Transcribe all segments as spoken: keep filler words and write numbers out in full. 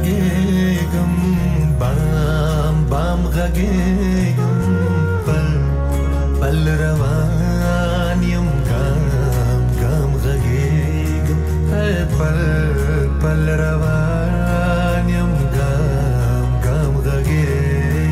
غگیگم بام بام غگیگم پل پل روانیم گام گام غگیگم پل پل روانیم گام گام غگیگم.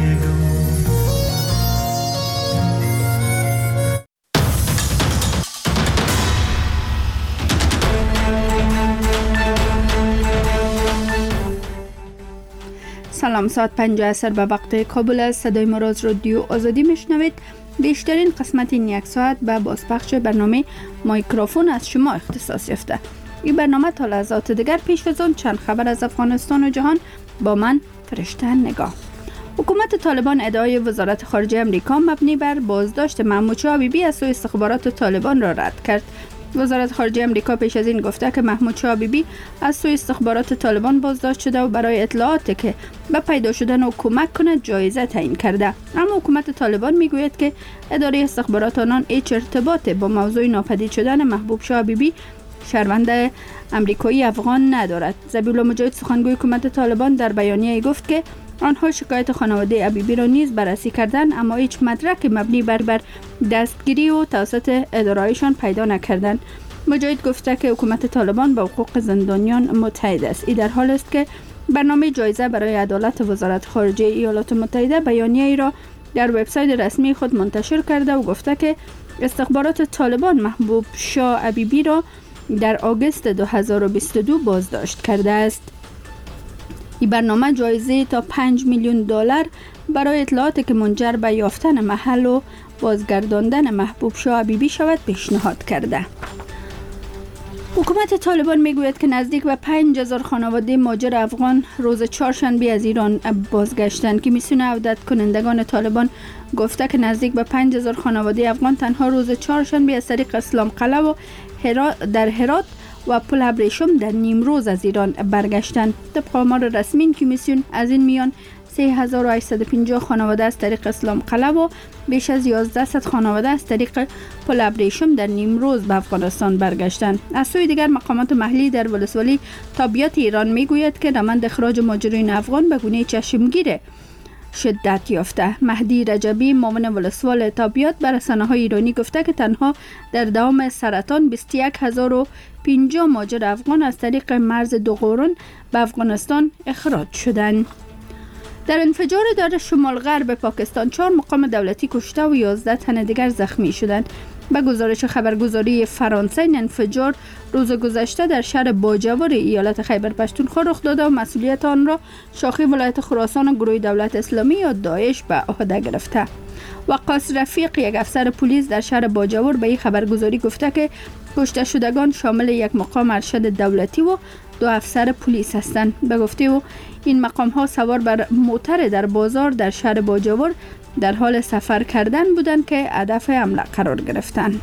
سلام، ساعت پنج عصر به وقت کابل است. صدای ما را از رادیو آزادی میشنوید. بیشترین قسمت این یک ساعت به بازپخش برنامه مایکروفون از شما اختصاص یافته. این برنامه تا لحظات دیگر پیش از آن چند خبر از افغانستان و جهان با من فرشته نگاه. حکومت طالبان ادعای وزارت خارجه امریکا مبنی بر بازداشت محمود شاه حبیبی از سوی استخبارات طالبان را رد کرد. وزارت خارجه امریکا پیش از این گفته که محمود شاه حبیبی از سوی استخبارات طالبان بازداشت شده و برای اطلاعاتی که به پیدا شدن او کمک کند جایزه تعیین کرده. اما حکومت طالبان میگوید که اداره استخبارات آنان هیچ ارتباطی با موضوع ناپدید شدن محبوب شاه حبیبی شهروند امریکایی افغان ندارد. ذبیحالله مجاهد سخنگوی حکومت طالبان در بیانیه گفت که آنها شکایت خانواده حبیبی را نیز بررسی کردند، اما هیچ مدرک مبنی بر بر دستگیری و توسط اداره‌ایشان پیدا نکردند. مجاهد گفته که حکومت طالبان با حقوق زندانیان متحد است. این در حال است که برنامه جایزه برای عدالت وزارت خارجه ایالات متحده بیانیه ای را در وبسایت رسمی خود منتشر کرده و گفته که استخبارات طالبان محبوب شاه حبیبی را در آگوست دو هزار و بیست و دو بازداشت کرده است. این برنامه جایزه تا پنج میلیون دلار برای اطلاعاتی که منجر به یافتن محل و بازگرداندن محبوب شاه حبیبی شود پیشنهاد کرده. حکومت طالبان میگوید که نزدیک به پنج هزار خانواده مهاجر افغان روز چهارشنبه از ایران بازگشتند. که میسیون عودت کنندگان طالبان گفته که نزدیک به پنج هزار خانواده افغان تنها روز چهارشنبه از طریق اسلام قلعه و هرات در هرات و پل ابریشم در نیمروز از ایران برگشتند. طبق آمار رسمی کمیسیون از این میان سه هزار و هشتصد و پنجاه خانواده از طریق اسلام قلعه و بیش از یازده خانواده از طریق پل ابریشم در نیمروز به افغانستان برگشتند. از سوی دیگر مقامات محلی در ولسوالی تابیات ایران میگوید که روند اخراج مهاجرین افغان به گونه چشمگیر شدت یافته. مهدی رجبی معاون ولسوال تابیات بر رسانه‌های ایرانی گفته که تنها در دوام سرطان بیست و یک هزار و پنجاه مهاجر افغان از طریق مرز دو قرون به افغانستان اخراج شدند. در انفجار در شمال غرب پاکستان چهار مقام دولتی کشته و یازده تن دیگر زخمی شدند. به گزارش خبرگزاری فرانسه این انفجار روز گذشته در شهر باجوور ایالت خیبر پختونخوا رخ داده و مسئولیت آن را شاخه ولایت خراسان و گروه دولت اسلامی یا داعش به عهده گرفته. وقاص رفیق یک افسر پلیس در شهر باجوور به این خبرگزاری گفته که کشته شدگان شامل یک مقام ارشد دولتی و دو افسر پلیس هستند. به گفته او این مقام ها سوار بر موتر در بازار در شهر باجوور در حال سفر کردن بودند که هدف حمله قرار گرفتند.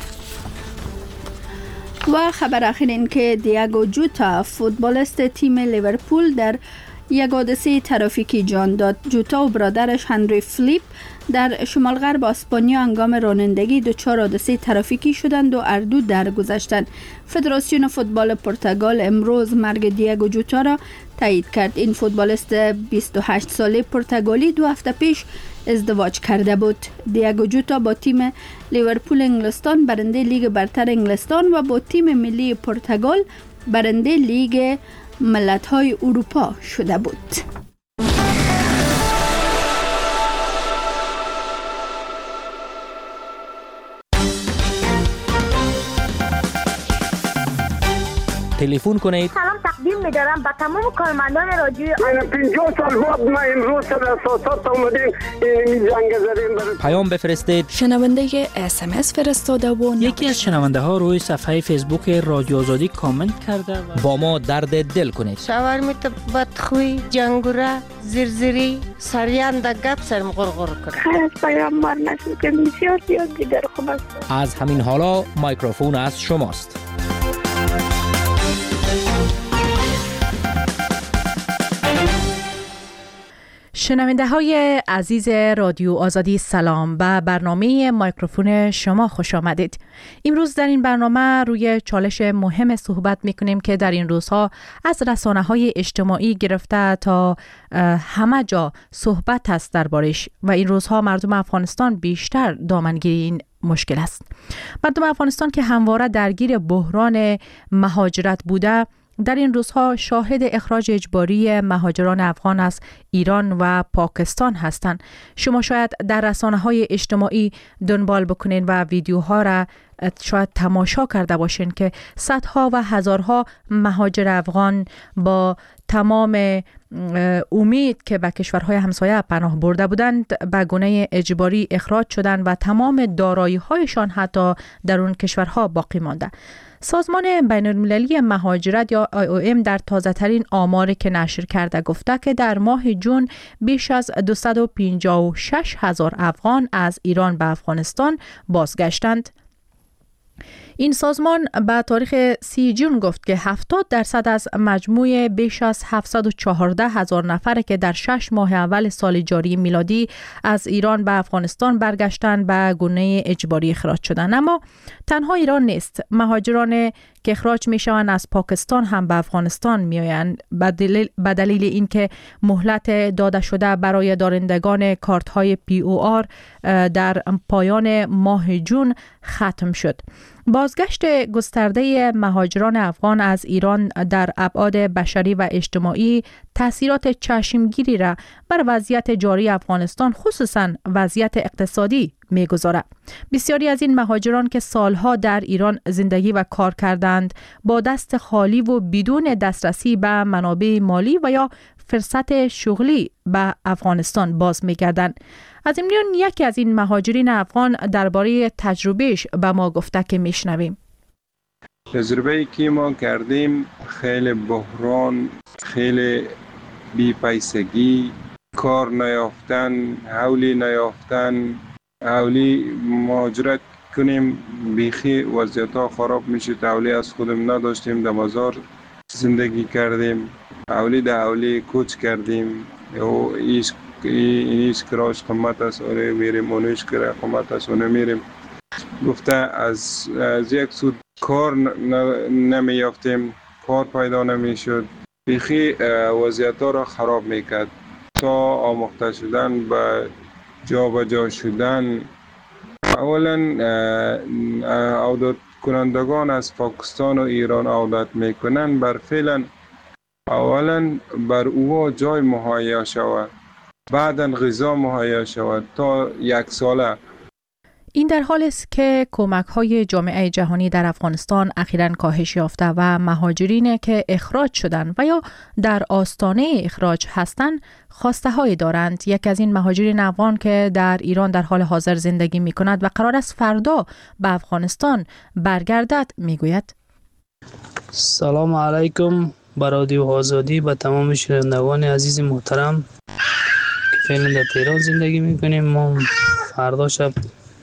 و خبر اخیر این که دیاگو جوتا فوتبالیست تیم لیورپول در یک حادثه ترافیکی جان داد. جوتا و برادرش هنری فلیپ در شمال غرب اسپانیا هنگام رانندگی دچار حادثه ترافیکی شدند و هر دو درگذشتند. فدراسیون فوتبال پرتغال امروز مرگ دیاگو جوتا را تایید کرد. این فوتبالیست بیست و هشت ساله پرتغالی دو هفته پیش ازدواج کرده بود. دیاگو جوتا با تیم لیورپول انگلستان برنده لیگ برتر انگلستان و با تیم ملی پرتغال برنده لیگ ملت‌های اروپا شده بود. تلفن کنید. سلام تقدیم می‌دارم به تمام کارمندان رادیو. پنجاه سال بعد ما امروز سر اساسات اومدیم این جنگ زدیم. پیام بفرستید. شنونده اس ام اس فرستاده و یکی از شنونده ها روی صفحه فیسبوک رادیو آزادی کامنت کرده و با ما درد دل کنید. شاورمیت بدخوی، جنگوره، زرزری، سریان در گپ سرم غرغر کرد. خیلی از پیامبر نشد که بسیار زیاد دیگر خوب است. از همین حالا مایکروفون از شماست. شنونده های عزیز رادیو آزادی سلام، به برنامه مایکروفون شما خوش آمدید. امروز در این برنامه روی چالش مهم صحبت میکنیم که در این روزها از رسانه های اجتماعی گرفته تا همه جا صحبت است دربارش و این روزها مردم افغانستان بیشتر دامنگیر این مشکل است. مردم افغانستان که همواره درگیر بحران مهاجرت بوده، در این روزها شاهد اخراج اجباری مهاجران افغان از ایران و پاکستان هستند. شما شاید در رسانه‌های اجتماعی دنبال بکنین و ویدیوها را شاید تماشا کرده باشین که صدها و هزارها مهاجر افغان با تمام امید که به کشورهای همسایه پناه برده بودند به گونه اجباری اخراج شدند و تمام دارایی‌هایشان حتی در اون کشورها باقی مانده. سازمان بین المللی مهاجرت یا آی او ام در تازه ترین آماری که نشر کرده گفته که در ماه جون بیش از دویست و پنجاه و شش هزار افغان از ایران به افغانستان بازگشتند. این سازمان به تاریخ سی جون گفت که هفتاد درصد از مجموع بیش از هفتصد و چهارده هزار نفر که در شش ماه اول سال جاری میلادی از ایران به افغانستان برگشتند به گونه اجباری اخراج شدند. اما تنها ایران نیست، مهاجران که اخراج می شوند از پاکستان هم به افغانستان می آیند به دلیل اینکه مهلت داده شده برای دارندگان کارت های پی او آر در پایان ماه جون ختم شد. بازگشت گسترده مهاجران افغان از ایران در ابعاد بشری و اجتماعی تأثیرات چشمگیری را بر وضعیت جاری افغانستان خصوصاً وضعیت اقتصادی می‌گذارد. بسیاری از این مهاجران که سالها در ایران زندگی و کار کردند با دست خالی و بدون دسترسی به منابع مالی و یا فرصت شغلی به افغانستان باز می‌گردند. از این میان یکی از این مهاجرین افغان درباره تجربهش به ما گفته که میشنویم. تجربه‌ای که ما کردیم خیلی بحران، خیلی بی‌پیسگی، کار نیافتن، حولی نیافتن، حولی مهاجرت کنیم بیخی وضعیت‌ها خراب میشه. حولی از خودم نداشتیم، در بازار زندگی کردیم، حولی در حولی کوچ کردیم. او ایش اینیش کراش قیمت است، اونه میریم، اونیش کرا قیمت است، اونه میریم. گفته از, از یک سود کار نمی یافتیم، کار پیدا نمی شد. بیخی وضعیت ها را خراب میکرد. تا آموخته شدن به جا به جا شدن، اولا عودت کنندگان از پاکستان و ایران عودت میکنن، بر فعلا اولا بر او جای مهیا شود، بعداً غذا مهیا شود تا یک ساله. این در حالی است که کمک‌های جامعه جهانی در افغانستان اخیراً کاهش یافته و مهاجرین که اخراج شدند و یا در آستانه اخراج هستند خواسته‌هایی دارند. یک از این مهاجرین افغان که در ایران در حال حاضر زندگی می‌کند و قرار است فردا به افغانستان برگردد می‌گوید: سلام علیکم به رادیو آزادی، به تمام شنوندگان عزیز محترم که فعلا در تهران زندگی میکنیم. ما فردا شب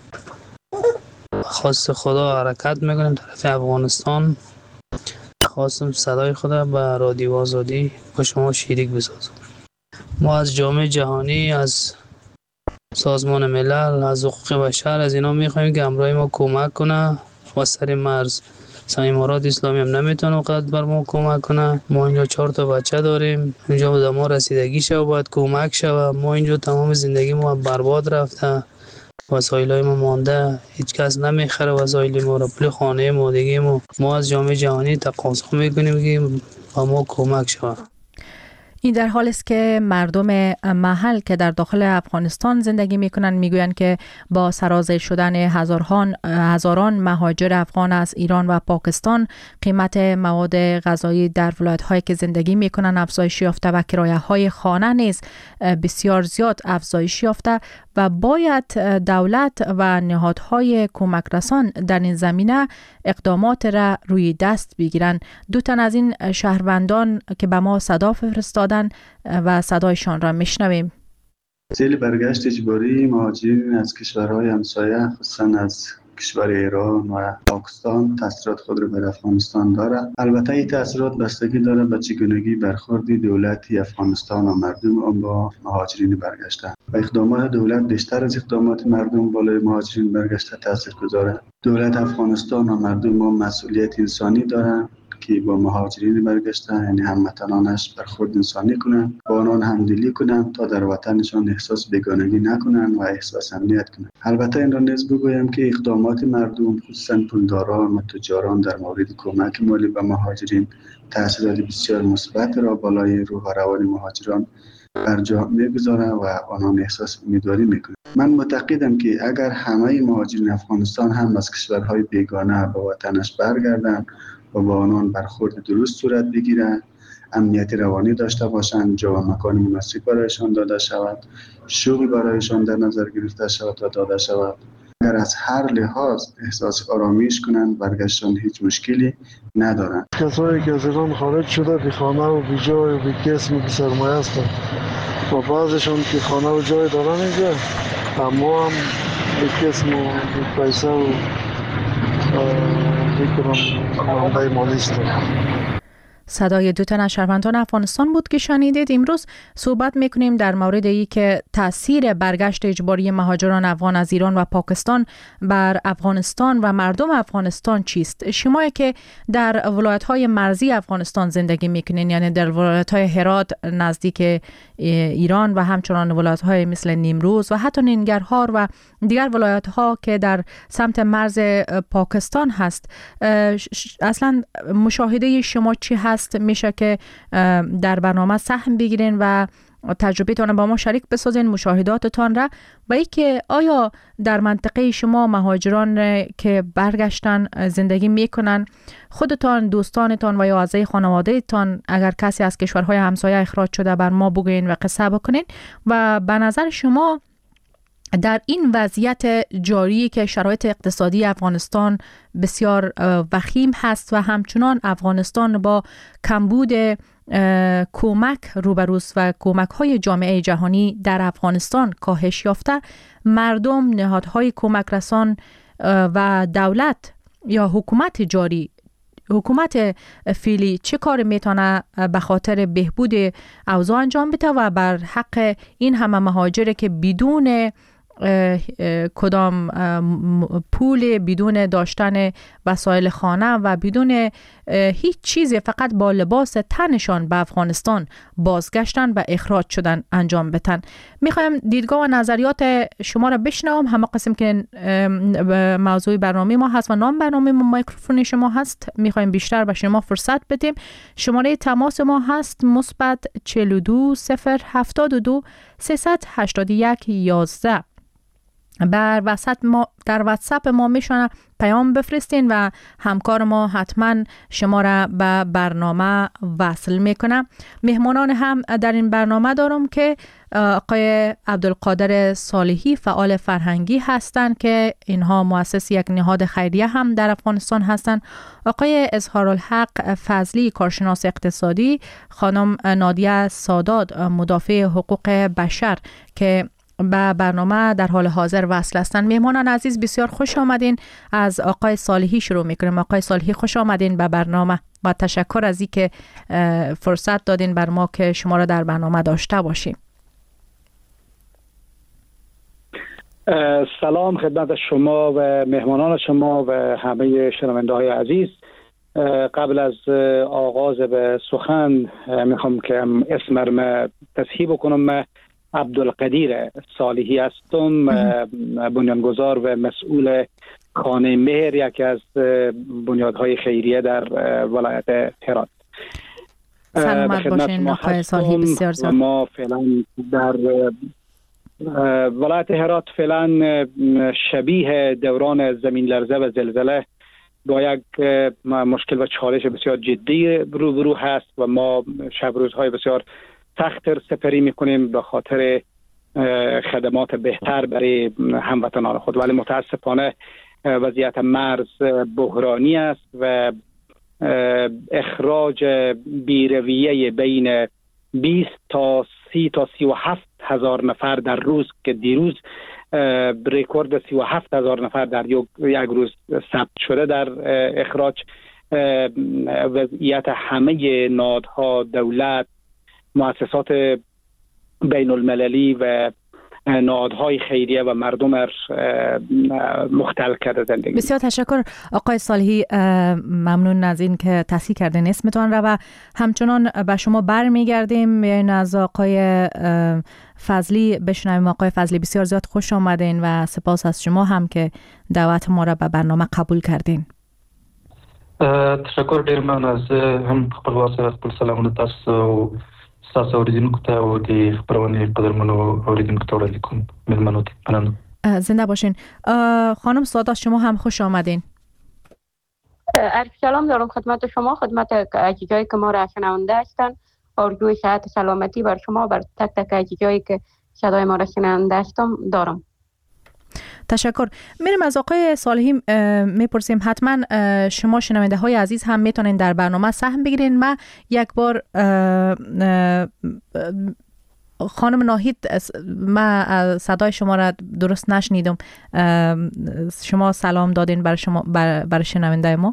خواست خدا حرکت میکنیم طرف افغانستان. خواستم صدای خدا به رادیو آزادی با شما شریک بسازم. ما از جامعه جهانی، از سازمان ملل، از حقوق بشر، از اینا میخوایم که همراه ما کمک کنه و سر مرز. امارات اسلامی هم نمیتونه وقت بر ما کمک کنه. ما اینجا چهار تا بچه داریم، اینجا به ما رسیدگی شو باید کمک شو. ما اینجا تمام زندگی ما برباد رفته، وسایل ما مانده، هیچ کس نمیخره وسایل ما رو، پول خانه ما دیگه. ما ما از جامعه جهانی تقاضا میکنیم که با ما کمک شو. این در حالی است که مردم محل که در داخل افغانستان زندگی میکنند میگویند که با سرازیر شدن هزاران هزاران مهاجر افغان از ایران و پاکستان قیمت مواد غذایی در ولایت‌هایی که زندگی میکنند افزایش یافته و کرایه‌های خانه نیز بسیار زیاد افزایش یافته و باید دولت و نهادهای کمک رسان در این زمینه اقدامات را روی دست بگیرند. دو تن از این شهروندان که به ما صدا فرستادن و صدایشان را میشنویم. سیل برگشت اجباری مهاجرین از کشورهای همسایه خصوصا از کشور ایران و پاکستان تاثیرات خود را بر افغانستان داره. البته این تاثیرات بستگی داره به چگونگی برخورد دولتی افغانستان و مردم آن با مهاجرین برگشته و اقدامات دولت بیشتر از اقدامات مردم بالای مهاجرین برگشته تاثیرگذاره. دولت افغانستان و مردم ما مسئولیت انسانی دارند که با مهاجرین برگشته یعنی هموطنانش برخورد انسانی کنند، با آنان همدلی کنند تا در وطنشان احساس بیگانگی نکنند و احساس امنیت کنند. البته این را نیز بگویم که اقدامات مردم خصوصا پولداران و تجاران در مورد کمک مالی به مهاجرین تاثیرات بسیار مثبت را بالای روح و روان مهاجران بر جا میگذاره و آنان احساس امیدواری میکنند. من معتقدم که اگر همه مهاجرین افغانستان هم از کشورهای بیگانه به وطنش برگردند و با آنان برخورد درست صورت بگیرند، امنیت روانی داشته باشند، جا و مکان مناسب برایشان داده شود، شغل برایشان در نظر گرفته شود و داده شود، اگر از هر لحاظ احساس آرامش کنند، برگشتن هیچ مشکلی ندارند. کسایی که از ایران خارج شده بی خانه و بی جای و بی کس و بی سرمایه هستند و بعضشان که خانه و جای دارن اینجا، اما هم بی کس و بی پیسه و منبع مالی است. صدای دو تن از شهروندان افغانستان بود که شنیدید. امروز صحبت میکنیم در مورد ای که تاثیر برگشت اجباری مهاجران افغان از ایران و پاکستان بر افغانستان و مردم افغانستان چیست. شما که در ولایت‌های مرزی افغانستان زندگی میکنین، یعنی در ولایت‌های هرات نزدیک ایران و همچنان ولایت‌های مثل نیمروز و حتی ننگرهار و دیگر ولایت‌ها که در سمت مرز پاکستان هست، اصلا مشاهده شما چی هست؟ میشه که در برنامه سهم بگیرین و تجربه‌تان با ما شریک بسازین، مشاهداتتان را، و ای که آیا در منطقه شما مهاجران که برگشتن زندگی میکنن، خودتان، دوستانتان و یا اعضای خانوادهتان اگر کسی از کشورهای همسایه اخراج شده بر ما بگوین و قصه بکنین و به نظر شما در این وضعیت جاری که شرایط اقتصادی افغانستان بسیار وخیم هست و همچنان افغانستان با کمبود کمک روبروست و کمک های جامعه جهانی در افغانستان کاهش یافته، مردم، نهادهای کمک رسان و دولت یا حکومت جاری، حکومت فعلی چه کار میتونه به خاطر بهبود اوضاع انجام بده و بر حق این همه مهاجر که بدون کدام پول، بدون داشتن وسایل خانه و بدون هیچ چیزی، فقط با لباس تنشان به افغانستان بازگشتن و اخراج شدن انجام بدن. میخوایم دیدگاه و نظریات شما را بشنوم. همه قسم که موضوع برنامه ما هست و نام برنامه ما میکروفون شما هست، میخوایم بیشتر به شما فرصت بدیم. شماره تماس ما هست مثبت چهل و دو صفر هفتاد و دو سیصد و هشتاد و یک یازده. بر وسط ما در واتساپ ما میشونه پیام بفرستین و همکار ما حتما شما را به برنامه وصل میکنه. مهمانان هم در این برنامه دارم که آقای عبدالقادر صالحی فعال فرهنگی هستند که اینها مؤسس یک نهاد خیریه هم در افغانستان هستند، آقای اظهارالحق فضلی کارشناس اقتصادی، خانم نادیه سادات مدافع حقوق بشر که به برنامه در حال حاضر وصل هستند. مهمانان عزیز بسیار خوش آمدین. از آقای صالحی شروع میکنیم. آقای صالحی خوش آمدین به برنامه و تشکر از این که فرصت دادین بر ما که شما را در برنامه داشته باشیم. سلام خدمت شما و مهمانان شما و همه شنونده های عزیز. قبل از آغاز به سخن میخوام که اسم را تصحیح بکنم. من عبدالقدیر صالحی هستم، بنیانگذار و مسئول خانه مهر، یکی از بنیادهای خیریه در ولایت هرات. سلامت باشین آقای صالحی. بسیار زیاد. ما فعلا در ولایت هرات فعلا شبیه دوران زمین لرزه و زلزله با یک مشکل و چالش بسیار جدی روبرو هست و ما شب روزهای بسیار سخت سپری میکنیم به خاطر خدمات بهتر برای هموطنان خود، ولی متاسفانه وضعیت مرز بحرانی است و اخراج بیرویه بین بیست تا سی تا سی و هفت هزار نفر در روز که دیروز رکورد سی و هفت هزار نفر در یک روز ثبت شده در اخراج. وضعیت همه نهادها، دولت، مؤسسات بین المللی و نهادهای خیریه و مردم مختل کرده زندگی. بسیار تشکر آقای صالحی، ممنون از این که تصحیح کردین اسمتان را و همچنان به شما برمیگردیم. بیاین از آقای فضلی بشنویم. آقای فضلی بسیار زیاد خوش آمدین و سپاس از شما هم که دعوت ما را به برنامه قبول کردین. تشکر ډیر من از هم خپل واسه خپل سلامونه تاسو او تاسو اوریدونکو ته او د خبرونه قدرمنو اوریدونکو ته وړاندې کوم. مهمانو ته ممنون. زنده باشین. خانم سعادت شما هم خوش آمدین. عرض سلام دارم خدمت شما، خدمت عزیزایی که ما را شنونده هستند. آرزوی صحت سلامتی بر شما، بر تک تک عزیزایی که صدای ما را شنونده هستم دارم. تشکر. میریم از آقای صالحی میپرسیم، حتما شما شنونده های عزیز هم میتونین در برنامه سهم بگیرین. من یک بار خانم ناهید، من صدای شما را درست نشنیدم، شما سلام دادین برای شما برای شنونده ما؟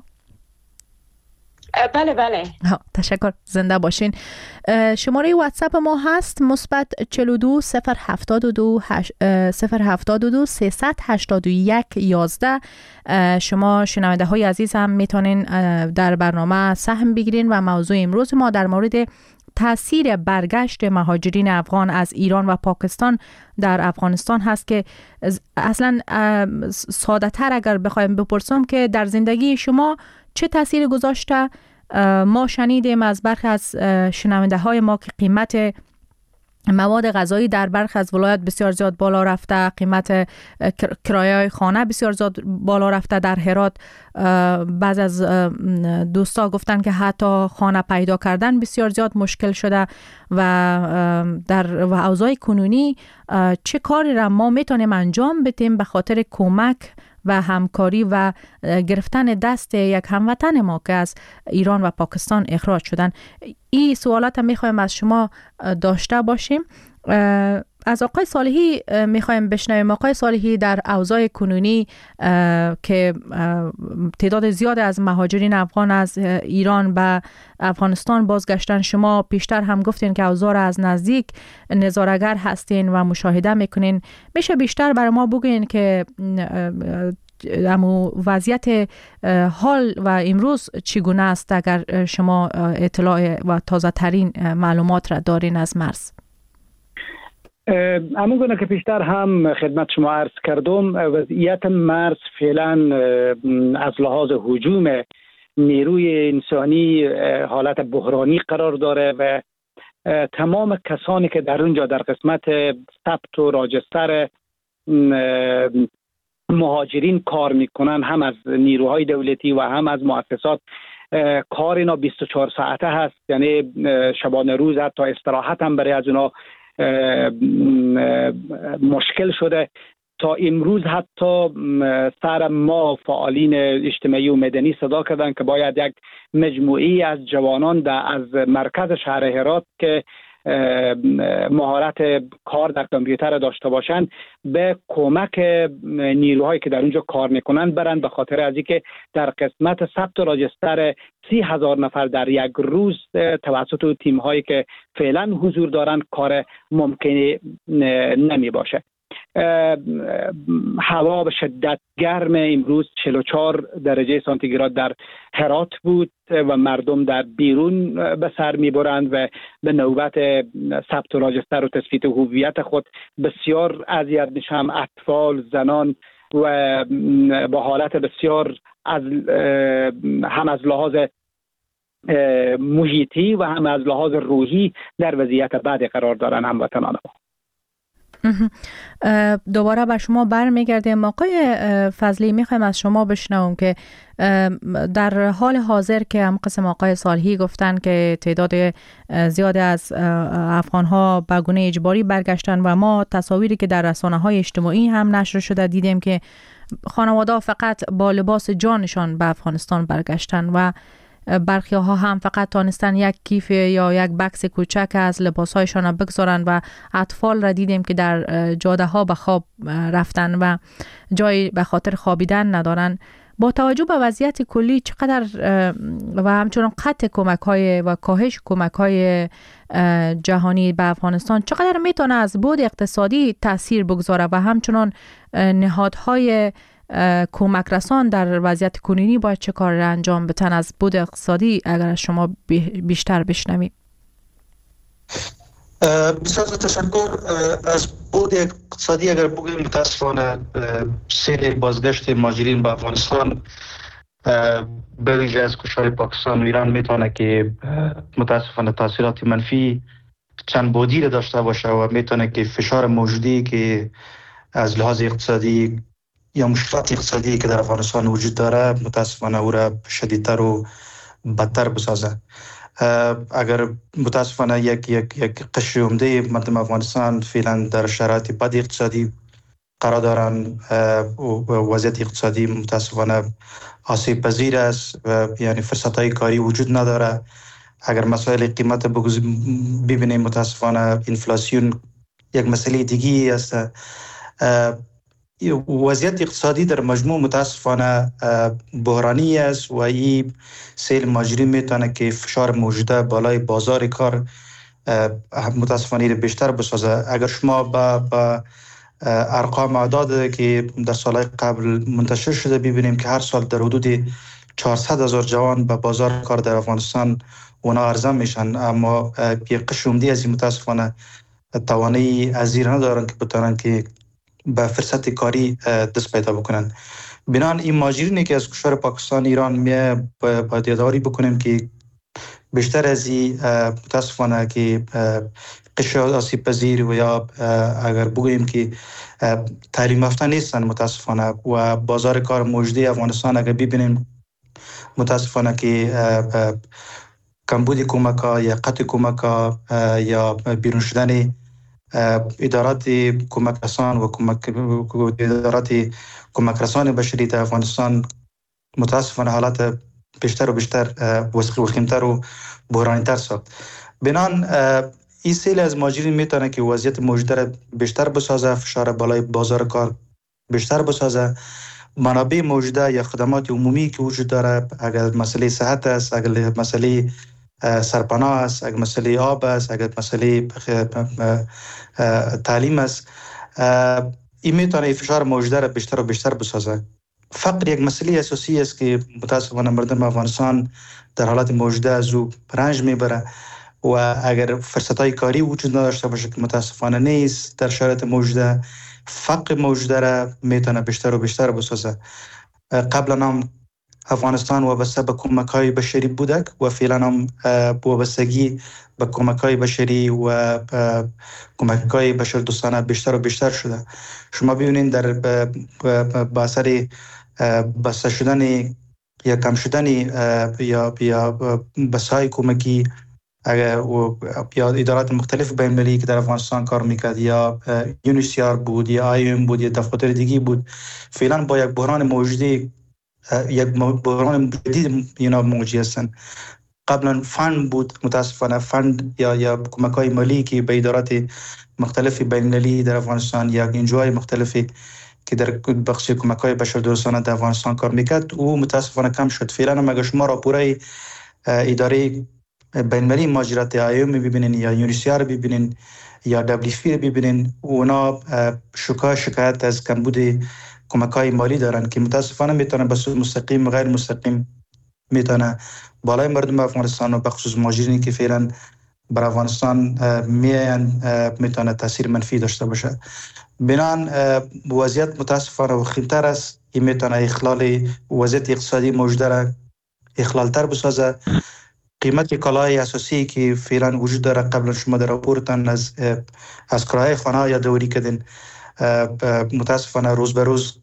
بله بله. تشکر، زنده باشین. شماره واتساپ ما هست مثبت چهل و دو صفر هفتاد و دو صفر هفتاد و دو سیصد هشتاد و یک یازده. شما شنونده های عزیز هم میتونین در برنامه سهم بگیرین و موضوع امروز ما در مورد تاثیر برگشت مهاجرین افغان از ایران و پاکستان در افغانستان هست که اصلا ساده تر اگر بخوایم بپرسم که در زندگی شما چه تاثیر گذاشته. ما شنیدیم از برخی از شنونده های ما که قیمت مواد غذایی در برخی از ولایات بسیار زیاد بالا رفته، قیمت کرایه خانه بسیار زیاد بالا رفته. در هرات بعض از دوستا گفتن که حتی خانه پیدا کردن بسیار زیاد مشکل شده و در اوضاع کنونی چه کاری را ما میتونیم انجام بدیم به خاطر کمک و همکاری و گرفتن دست یک هموطن ما که از ایران و پاکستان اخراج شدن. این سوالات هم میخوایم از شما داشته باشیم. از آقای صالحی میخوایم بشنویم. آقای صالحی، در اوضاع کنونی که تعداد زیاد از مهاجرین افغان از ایران به افغانستان بازگشتن، شما پیشتر هم گفتین که اوضاع را از نزدیک نظاره‌گر هستین و مشاهده میکنین. میشه بیشتر برای ما بگین که اما وضعیت حال و امروز چگونه است اگر شما اطلاع و تازه ترین معلومات را دارین از مرز؟ همون گونه که پیشتر هم خدمت شما عرض کردم، وضعیت مرز فعلا از لحاظ هجوم نیروی انسانی حالت بحرانی قرار داره و تمام کسانی که در اونجا در قسمت ثبت و راجستر مهاجرین کار میکنن، هم از نیروهای دولتی و هم از مؤسسات، کار اینا بیست و چهار ساعته هست، یعنی شبانه روز حتی استراحت هم برای از اونا مشکل شده. تا امروز حتی سر ما فعالین اجتماعی و مدنی صدا کردن که باید یک مجموعی از جوانان از مرکز شهر هرات که مهارت کار در کامپیوتر داشته باشند به کمک نیروهایی که در اونجا کار میکنن برند، به خاطر از اینکه در قسمت ثبت و راجستر سی هزار نفر در یک روز توسط تیم هایی که فعلا حضور دارند کار ممکنی نمی باشه. هوا به شدت گرم امروز چهل و چهار درجه سانتیگراد در هرات بود و مردم در بیرون به سر میبرند و به نوبت ثبت و راجستر و تثبیت هویت خود بسیار اذیت میشن. اطفال، زنان و با حالت بسیار از هم از لحاظ محیطی و هم از لحاظ روحی در وضعیت بدی قرار دارن هموطنان ما. دوباره به شما برمیگردیم. آقای فضلی، میخوایم از شما بشنوم که در حال حاضر که هم قسم آقای صالحی گفتن که تعداد زیاد از افغانها به گونه اجباری برگشتن و ما تصاویری که در رسانه‌های اجتماعی هم نشر شده دیدیم که خانواده فقط با لباس جانشان به افغانستان برگشتن و برخی ها هم فقط تانستن یک کیف یا یک بکس کوچک از لباسهایشان بگذارن و اطفال را دیدیم که در جاده ها به خواب رفتن و جای به خاطر خوابیدن ندارن. با توجه به وضعیت کلی چقدر و همچنان قطع کمک های و کاهش کمک های جهانی به افغانستان چقدر میتونه از بود اقتصادی تاثیر بگذاره و همچنان نهادهای کمک رسان در وضعیت کنونی باید چه کار را انجام بدن از بود اقتصادی اگر شما بیشتر بشنوید؟ بسیار تشکر. از بود اقتصادی اگر بگوییم متاسفانه سیل بازگشت مهاجرین به افغانستان به ویژه از کشور پاکستان و ایران میتونه که متاسفانه تاثیرات منفی چند بعدی را داشته باشه و میتونه که فشار موجودی که از لحاظ اقتصادی یا مشکلات اقتصادی که در افغانستان وجود داره متاسفانه او را شدیدتر و بدتر بسازه. اگر متاسفانه یک یک یک قشر عمده مردم افغانستان فعلا در شرایط بد اقتصادی قرار دارند و وضعیت اقتصادی متاسفانه آسیب پذیر است و یعنی فرصت‌های کاری وجود نداره. اگر مسائل قیمت ببینیم متاسفانه انفلاسیون یک مسئله دیگی است. وضعیت اقتصادی در مجموع متاسفانه بحرانی است و این سیل مهاجرین میتونه که فشار موجوده بالای بازار کار متاسفانه بیشتر بسازه. اگر شما با, با ارقام اعداد که در سالهای قبل منتشر شده ببینیم که هر سال در حدود چهارصد هزار جوان به بازار کار در افغانستان اونا ارزان میشن، اما یک قشر عمده از این متاسفانه توانایی از این ندارن که بتونن که به فرصت کاری دست پیدا بکنن. بنان این مهاجرینی که از کشور پاکستان ایران می باید یادآوری بکنیم که بیشتر از این متاسفانه که قشر آسیب پذیر و یا اگر بگوییم که تعلیم یافته نیستن متاسفانه و بازار کار موجوده افغانستان اگر ببینیم متاسفانه که کمبود کمک ها یا قطع کمک ها یا بیرون شدن ادارات کمک رسان و کمک ادارات کمک رسان بشری در افغانستان متاسفانه حالت بیشتر و بیشتر وخیمتر و بحرانی‌تر ساخت. بنان این سیل از مهاجرین میتونه که وضعیت موجوده را بیشتر بسازه، فشار بالای بازار کار بیشتر بسازه، منابع موجوده یا خدمات عمومی که وجود داره، اگر مسئله صحت است، اگر مسئله سرپناه است، اگر مسئله آب است، اگر مسئله تعلیم است، این میتونه فشار موجوده را بیشتر و بیشتر بسازه. فقر یک مسئله اساسی است که متاسفانه مردم افغانستان در حالت موجوده از او رنج میبره و اگر فرصت‌های کاری وجود نداشته باشه که متاسفانه نیست در شرایط موجوده، فقر موجوده را میتونه بیشتر و بیشتر بسازه. قبلا هم افغانستان وابسته به کمک‌های بشری بوده و فعلا هم وابستگی به کمک‌های بشری و کمک‌های بشردوستانه بیشتر و بیشتر شده. شما ببینید در با اثر بسته شدن یا کم شدن یا یا بسای کمکی یا ادارات مختلف بین المللی که در افغانستان کار میکرد یا یونیسیار بود یا آی ام بود یا دفاتر دیگی بود، فعلا با یک بحران موجودی یک بحران جدید اینا مواجه هستند. قبلا فند بود متاسفانه فند یا یا کمک‌های مالی که به ادارات مختلف بین المللی در افغانستان یا انجوهای مختلفی که در بخش کمک‌های بشردوستانه در افغانستان کار میکرد او متاسفانه کم شد. فعلا هم اگر شما راپورای اداره بین المللی مهاجرت آی ام ببینین یا یونیسیار ببینین یا دبلیو فی ببینین، اونا شکایت شکایت از کمبود کمک‌های مالی دارن که متاسفانه میتونه به صورت مستقیم و غیر مستقیم میتونه بالای مردم افغانستان و بخصوص مهاجرینی که فعلا بر افغانستان میان میتونه تاثیر منفی داشته باشه. بنان وضعیت متاسفانه وخیمتر است. این میتونه اخلال وضعیت اقتصادی موجوده را اخلالتر بسازه. قیمت کالای اساسی که فعلا وجود داره قبلا شما در راپورتان از از کرایه خانه یا دوری کردین، متاسفانه روز به روز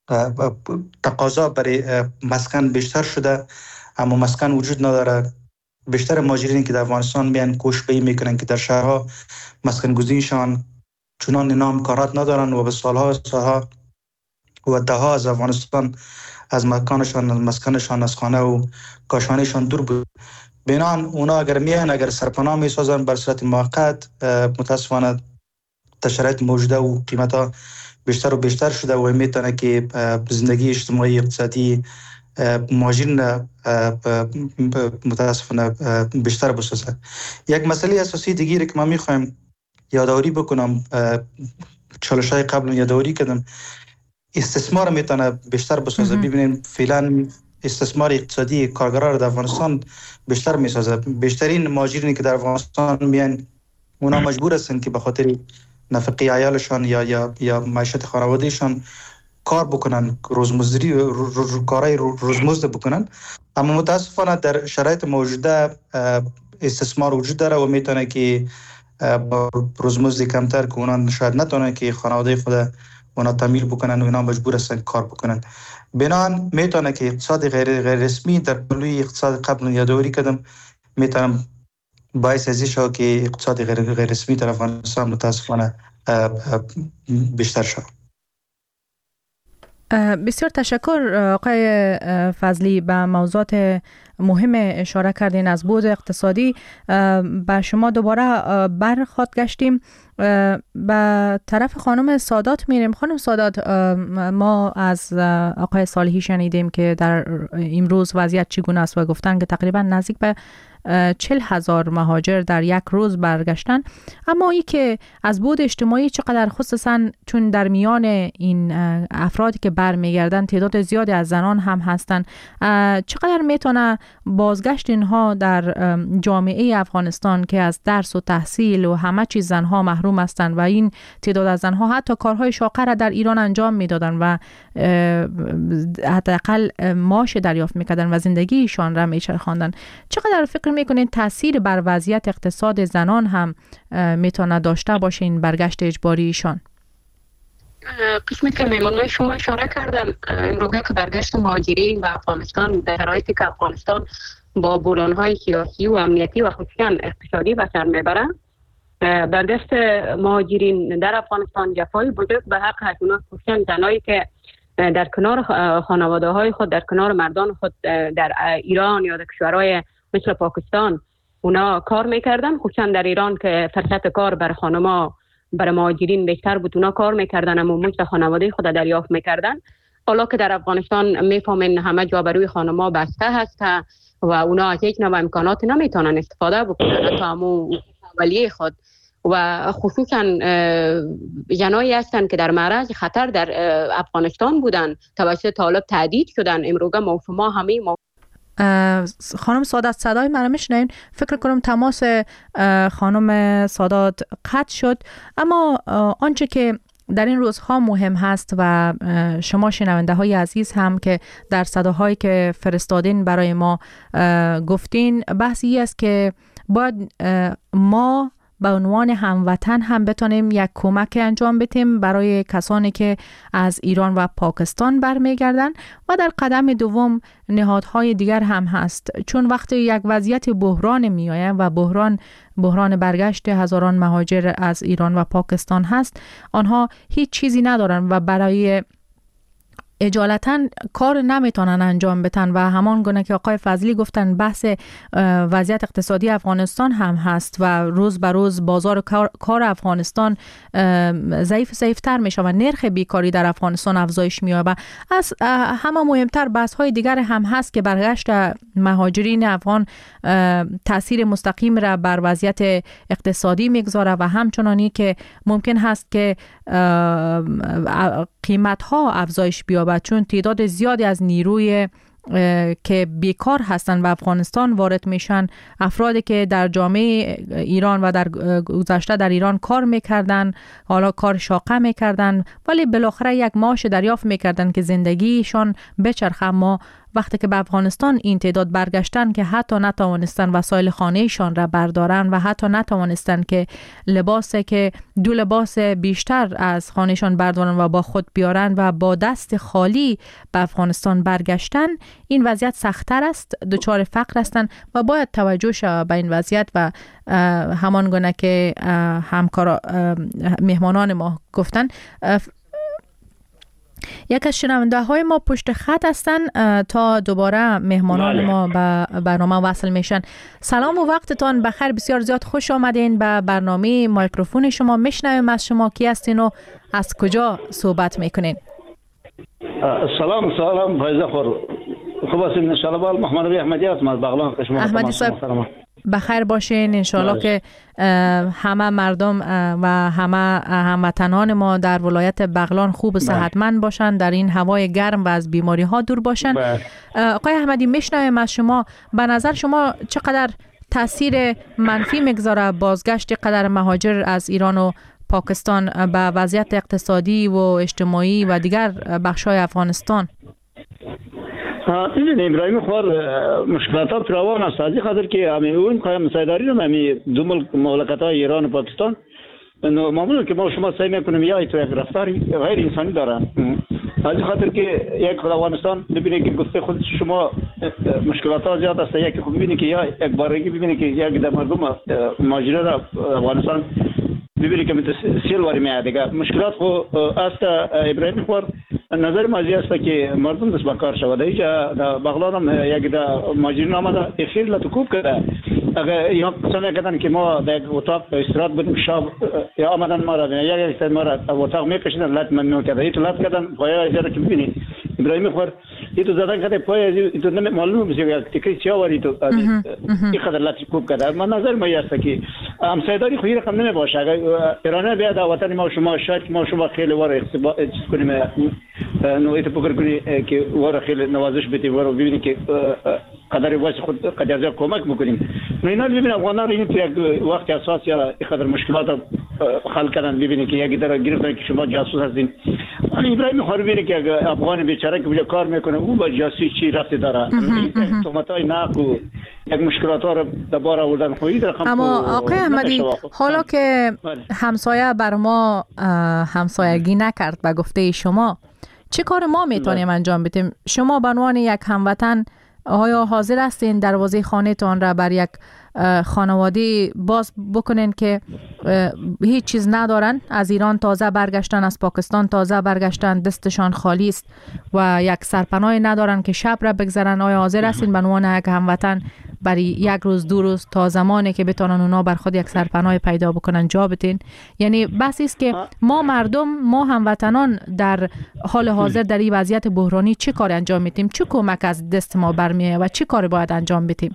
تقاضا برای مسکن بیشتر شده اما مسکن وجود نداره. بیشتر مهاجرین که در افغانستان میان کوشش میکنن که در شهرها مسکن گزینشان چنان نام کارات ندارن و به سالها سالها و دهها از افغانستان از مکانشان، از مسکنشان، از خانه و کاشانشان دور بود. بنان اونا اگر میان اگر سرپناه میسازن بر صورت موقت، متاسفانه شرایط موجوده و قیمت ها بیشتر و بیشتر شده و میتونه که زندگی اجتماعی اقتصادی مهاجرین متاسفانه بیشتر بسازه. یک مسئله اساسی دیگری که من میخوایم یادآوری بکنم، چالش‌های قبل یادآوری کردم، استثمار میتونه بیشتر بسازه. ببینید فعلا استثمار اقتصادی کارگران در افغانستان بیشتر میسازه. بیشترین مهاجرینی که در افغانستان میان اونا مجبور هستند که به خاطر نفقه عیالشان یا یا یا معیشت خانوادهشان کار بکنن، روزمزدی کارهای روزمزد بکنن. اما متاسفانه در شرایط موجوده استثمار وجود داره و میتونه که با روزمزد کمتر که اونا شاید نتونن که خانواده خود اونا تامین بکنن و اونا مجبور هستن کار بکنن. بنان میتونه که اقتصاد غیر غیر رسمی در پلوی اقتصاد قبل یادآوری کردم میتونم باعث ازی شد که اقتصاد غیر غیر رسمی در افغانستان متاسفانه بیشتر شد. بسیار تشکر آقای فضلی. به موضوعات مهم اشاره کردین. از بعد اقتصادی به شما دوباره برخواهد گشتیم. به طرف خانم سادات میریم. خانم سادات، ما از آقای صالحی شنیدیم که در امروز وضعیت چگونه است و گفتن که تقریبا نزدیک به چل هزار مهاجر در یک روز برگشتن. اما ای که از بود اجتماعی چقدر، خصوصا چون در میان این افرادی که برمیگردن تعداد زیادی از زنان هم هستند، چقدر میتونه بازگشت اینها در جامعه افغانستان که از درس و تحصیل و همه چیز زنها محروم هستند و این تعداد از زنها حتی کارهای شاقه را در ایران انجام میدادن و حداقل معاش دریافت میکردن و زندگیشان را میچرخاندن، چقدر فکر میکنین تاثیر بر وضعیت اقتصاد زنان هم میتونه داشته باشه این برگشت اجباری ایشان؟ قسمی که میمانای شما اشاره کردن، امروزه که برگشت مهاجرین به افغانستان در شرایطی که افغانستان با بحران‌های سیاسی و امنیتی و خصوصا اقتصادی به سر میبره، برگشت مهاجرین در افغانستان جفای بزرگ به حق هست، خصوصا زنایی که در کنار خانواده های خود، در کنار مردان خود در ایران یا در کشورهای مثل پاکستان اونا کار میکردن، خصوصا در ایران که فرصت کار بر خانما برای مهاجرین بیشتر بود، اونا کار میکردن اما مزد خانواده خود دریافت میکردن. حالا که در افغانستان میفهمین همه جا بر روی خانما بسته هست و اونا از یک نوع امکانات نمیتونن استفاده بکنن تا همون اولیه خود، و خصوصا جنایی هستند که در معرض خطر در افغانستان بودن، توسط طالب تهدید شدن. امروزه موفما همه موف... خانم سادات صدای من میشنین؟ فکر کنم تماس خانم سادات قطع شد. اما آنچه که در این روزها مهم هست و شما شنونده های عزیز هم که در صداهایی که فرستادین برای ما گفتین، بحثی است که باید ما به عنوان هموطن هم بتونیم یک کمک انجام بدیم برای کسانی که از ایران و پاکستان برمیگردن. و در قدم دوم نهادهای دیگر هم هست، چون وقتی یک وضعیت بحران می آید و بحران بحران برگشت هزاران مهاجر از ایران و پاکستان هست، آنها هیچ چیزی ندارن و برای اجالتا کار نمیتونن انجام بدن و همان گونه که آقای فضلی گفتن بحث وضعیت اقتصادی افغانستان هم هست و روز به روز بازار کار افغانستان ضعیف ضعیفتر میشه و نرخ بیکاری در افغانستان افزایش می‌یابه. از همه مهمتر بحث های دیگر هم هست که برگشت مهاجرین افغان تاثیر مستقیم را بر وضعیت اقتصادی میگذاره و همچنانی که ممکن هست که قیمت ها افزایش بیابد، چون تعداد زیادی از نیروی که بیکار هستند و افغانستان وارد میشن، افرادی که در جامعه ایران و در گذشته در ایران کار میکردن، حالا کار شاقه میکردن ولی بالاخره یک معاش دریافت میکردن که زندگیشان بچرخه. اما وقتی که به افغانستان این تعداد برگشتن که حتی نتوانستن وسایل خانهشان را بردارن و حتی نتوانستن که لباسی که دو لباس بیشتر از خانهشان بردارن و با خود بیارن و با دست خالی به افغانستان برگشتن، این وضعیت سخت‌تر است، دچار فقر هستند و باید توجه شود به این وضعیت. و همان گونه که همکار مهمانان ما گفتن، یک از شنونده های ما پشت خط هستن تا دوباره مهمانان ما به برنامه وصل میشن. سلام و وقتتان بخیر، بسیار زیاد خوش آمدین به برنامه مایکروفون شما. میشنویم از شما کی هستین و از کجا صحبت میکنین؟ سلام سلام فایزه خور، خوب هستین ان شاء الله. محمد ربی احمدی هستم از بغلان کشمیر. احمدی صاحب بخیر باشین انشالله که همه مردم و همه هموطنان ما در ولایت بغلان خوب و صحتمند باشن، در این هوای گرم و از بیماری ها دور باشن. آقای احمدی میشنویم از شما، به نظر شما چقدر تاثیر منفی میگذاره بازگشت قدر مهاجر از ایران و پاکستان به وضعیت اقتصادی و اجتماعی و دیگر بخش‌های افغانستان؟ این ابراهیم خور مشکلات روان است، از این خاطر که همین اون قایم سایداری رو همین دو ملک مملکت‌های ایران و پاکستان معمولا که ما شما سعی میکنیم یا تو یک رفتاری غیر انسانی دارن، از این خاطر که یک افغانستان ببینید که گفته خود شما مشکلات ها زیاد است، یک خود ببینید که یا یک بارگی ببینید که یک در مردم ماجرا را افغانستان ببینید که مثل واری میاد دیگه مشکلات خو است. ابراهیم خور نظر مازی است که مردم دست بکار شود. اینجا در بغلان هم یک در ماجرین آمده اخیر لطکوب کرده، اگر یا قسم کردن که ما در اتاق استراحت بودیم شب یا آمدن ما را یا یک ما را اتاق میکشیدن لط ممنوع کرده، این تو لط کردن پایه ازیره که ببینید ابراهیم خور این تو زدن کرده پایه ازی تو معلوم بسید یک تکری چیاوری تو این قدر لطکوب کرده. من نظر مایی است که همسایداری خویی رقم نمی باشه. اگر ایرانه بیاد وطن ما شما شاید ما شما خیلی وار چیز کنیم نوعیت فکر کنی که وار خیلی نوازش بدیم وار ببینید که قدر واسه خود قدر کمک میکنیم. اینا ببینید افغانان این تو یک وقت اساس یا قدر مشکلات حل کردن، ببینید که یک در گرفتن که شما جاسوس هستین. ولی ابراهیم خور ببینید که افغان بیچاره که کار میکنه او با جاسوسی چی رفتی داره، تهمتای ناق و یک مشکلات ها رو دوباره آوردن خویی در خم. اما آقای احمدی حالا که همسایه بر ما همسایگی نکرد به گفته شما، چه کار ما میتونیم انجام بدیم؟ شما به عنوان یک هموطن آیا حاضر هستین دروازه خانه تان را بر یک خانواده باز بکنین که هیچ چیز ندارن، از ایران تازه برگشتن، از پاکستان تازه برگشتن، دستشان خالی است و یک سرپناه ندارن که شب را بگذرن؟ آیا حاضر هستین به عنوان یک هموطن برای یک روز دو روز تا زمانی که بتونن اونا بر خود یک سرپناه پیدا بکنن جا بتین؟ یعنی بس است که ما مردم، ما هموطنان در حال حاضر در این وضعیت بحرانی چه کار انجام میدیم؟ چه کمک از دست ما برمیه و چه کار باید انجام بدیم؟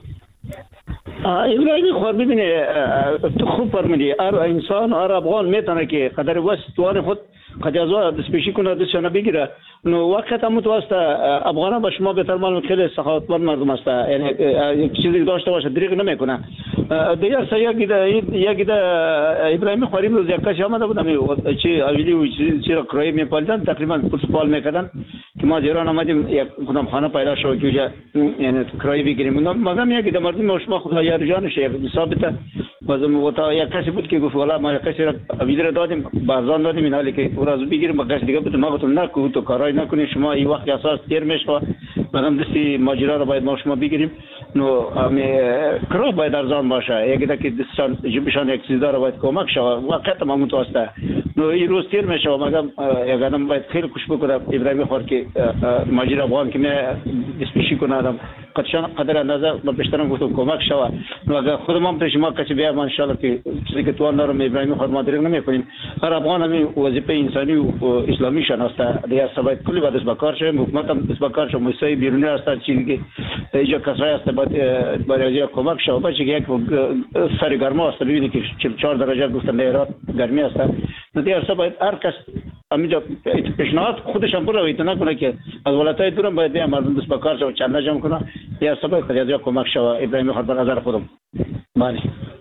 ابراهیم خور ببینه تو خوب فرمودی، هر انسان هر افغان میتونه که قدر وستوان خود قد از دستپیشی کنه، دستشان بگیره. نو وقت هم متوسط افغان با شما بهتر معلوم خیلی سخاوتمند مردم است، یعنی یک چیزی داشته باشه دریغ نمیکنه. دیگر سیاق یک ده ابراهیم خوری روز یک کسی آمده بودم چی اویلی و چی را کرایه میپالدن، تقریبا فوتبال میکردن که ما ایران آمدیم یک کدام خانه پیدا شد که یعنی کرایه بگیریم. مگم یک ده مردم شما خدا یار جانش ثابته. بازم وقتا یک کسی بود که گفت والا ما یک کسی را اویلی را دادیم بازان دادیم اینا که ورا از بگیریم با کسی دیگه بود. ما گفتم نه کو تو کارای نکنید شما این وقت اساس تیر میشه، مگم دستی ماجرا را باید ما شما بگیریم. نو کرا باید ارزان باشه، یک دکی دستان جیبشان یک چیز داره باید کمک شود. وقت ما متوسطه نو این روز تیر میشه و مگم یک آدم باید خیلی خوش بکنه ابراهیم خور که ماجرا افغان که می دستپیشی کنه آدم قدشان قدر اندازه با بیشترم گفتم کمک شود. نو اگر خودم هم پیش ما کسی بیایم ان شاء الله که چیزی که توان دارم ابراهیم خور ما دریغ نمیکنیم. هر افغان همین وظیفه انسانی و اسلامی شناسته دیگه سبب کلی باید دست بکار شه، حکومت هم دست بکار شه، موسسه بیرونی هستن چیزی که اینجا کسایی هست باید برای کمک شود. باشه که یک سر گرما است، ببینید که چهل و چهار درجه گفتن در گرمی هست. دیگه سبب باید هر کس همینجا پیشنهاد خودش هم برای ایتنا کنه که از ولایت‌های دورم باید بیان مردم دست بکار شه و چند جمع کنه. دیگه سبب باید کمک شود. ابراهیم خور به نظر خودم. بله.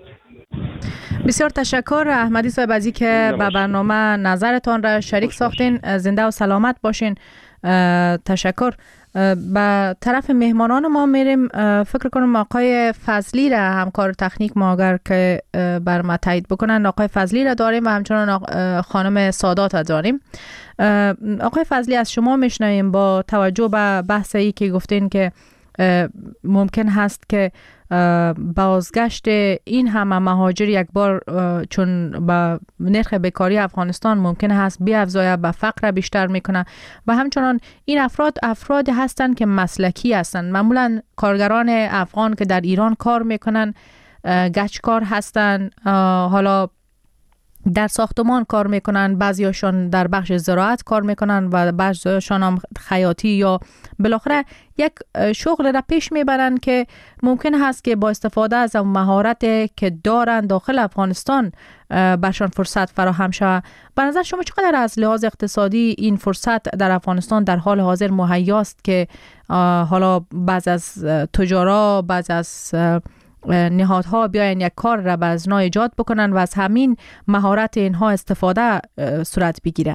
بسیار تشکر احمدی صاحب از اینکه به برنامه نظرتان را شریک ساختین. زنده و سلامت باشین. تشکر. به طرف مهمانان ما میریم. فکر کنم آقای فضلی را همکار تکنیک ما اگر که بر ما تایید بکنن، آقای فضلی را داریم و همچنان خانم سادات را داریم. آقای فضلی از شما میشنویم با توجه به بحثی که گفتین که ممکن هست که بازگشت این همه مهاجر یک بار چون با نرخ بیکاری افغانستان ممکن هست بیافزاید، به فقر بیشتر میکنه و همچنان این افراد افراد هستند که مسلکی هستند. معمولا کارگران افغان که در ایران کار میکنن گچکار هستند، حالا در ساختمان کار میکنن، بعضیاشون در بخش زراعت کار میکنن و بعضیاشون هم خیاطی یا بالاخره یک شغل را پیش میبرن که ممکن هست که با استفاده از مهارت که دارن داخل افغانستان برشان فرصت فراهم شود. به نظر شما چقدر از لحاظ اقتصادی این فرصت در افغانستان در حال حاضر مهیاست که حالا بعض از تجارا، بعض از نهادها بیاین یک کار را به ازنا ایجاد بکنن و از همین مهارت اینها استفاده صورت بگیره؟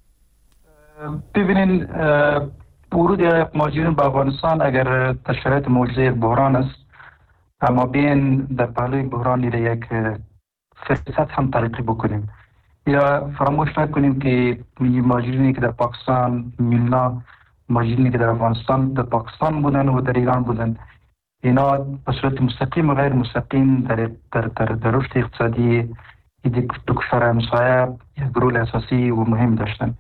ببینین ورود مهاجرین به افغانستان اگر در شرایط موجزه بحران است، اما بین در پهلوی بحران یک فرصت هم تلقی بکنیم یا فراموش نکنیم که مهاجرینی که در پاکستان، میلیون‌ها مهاجرینی که در افغانستان در پاکستان بودن و در ایران بودن، اینا به صورت مستقیم و غیر مستقیم در در در, در رشد اقتصادی دو کشور همسایه یک رول اساسی و مهم داشتن.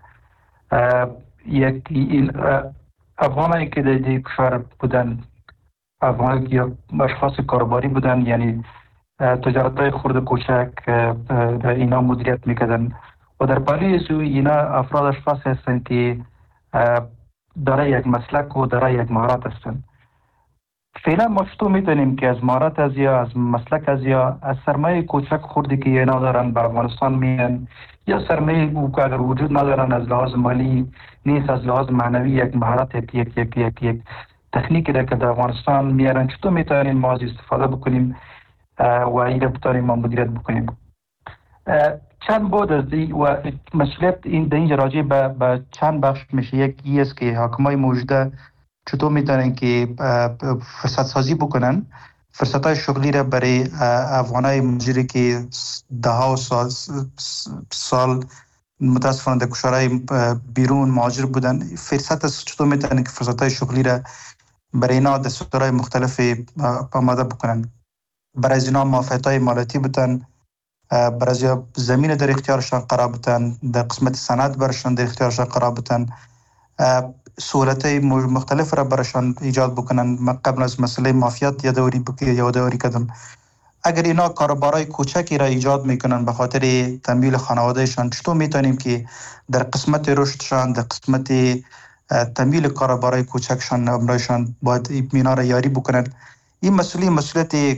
یک این افغانایی که در این کشور بودن، افغانایی که اشخاص کارباری بودن، یعنی تجارت‌های خرد کوچک اینا مدیریت میکردن و در پهلوی سوی اینا افراد اشخاص هستند که دارای یک مسلک و دارای یک مهارت هستند. فعلا ما چطور میتونیم که از مهارت از یا از مسلک از یا از سرمایه کوچک خوردی که اینا دارن به افغانستان میان یا سرمایه او که اگر وجود ندارن از لحاظ مالی نیست، از لحاظ معنوی یک مهارت یک یک یک یک, یک تکنیکی را که در افغانستان میارن، چطور میتونیم ما از استفاده بکنیم و این را بتونیم ما مدیریت بکنیم. چند بود از دی و مسئولیت این در اینجا راجع به, به چند بخش میشه. یکی است که حاکمای موجوده چطور میتونن که فرصت سازی بکنن، فرصت های شغلی را برای افغانای مهاجری که ده ها سال سال متاسفانه در کشورهای بیرون مهاجر بودن، فرصت چطور میتونن که فرصت های شغلی را برای اینا در سکتورهای مختلف آماده بکنن. برای اینا موافقت های مالیاتی بودن، برای زمین در اختیارشان قرار بودن، در قسمت صنعت برشان در اختیارشان قرار بودن، سهولت‌های مختلف را برشان ایجاد بکنن. قبل از مسئله مافیات یادآوری بکنم یادآوری کردم. اگر اینا کاروبارای کوچکی را ایجاد میکنن به خاطر تمویل خانوادهشان، چطور میتونیم که در قسمت رشدشان، در قسمت تمویل کاروبارای کوچکشان امرایشان باید اینا را یاری بکنن. این مسئله مسئولیت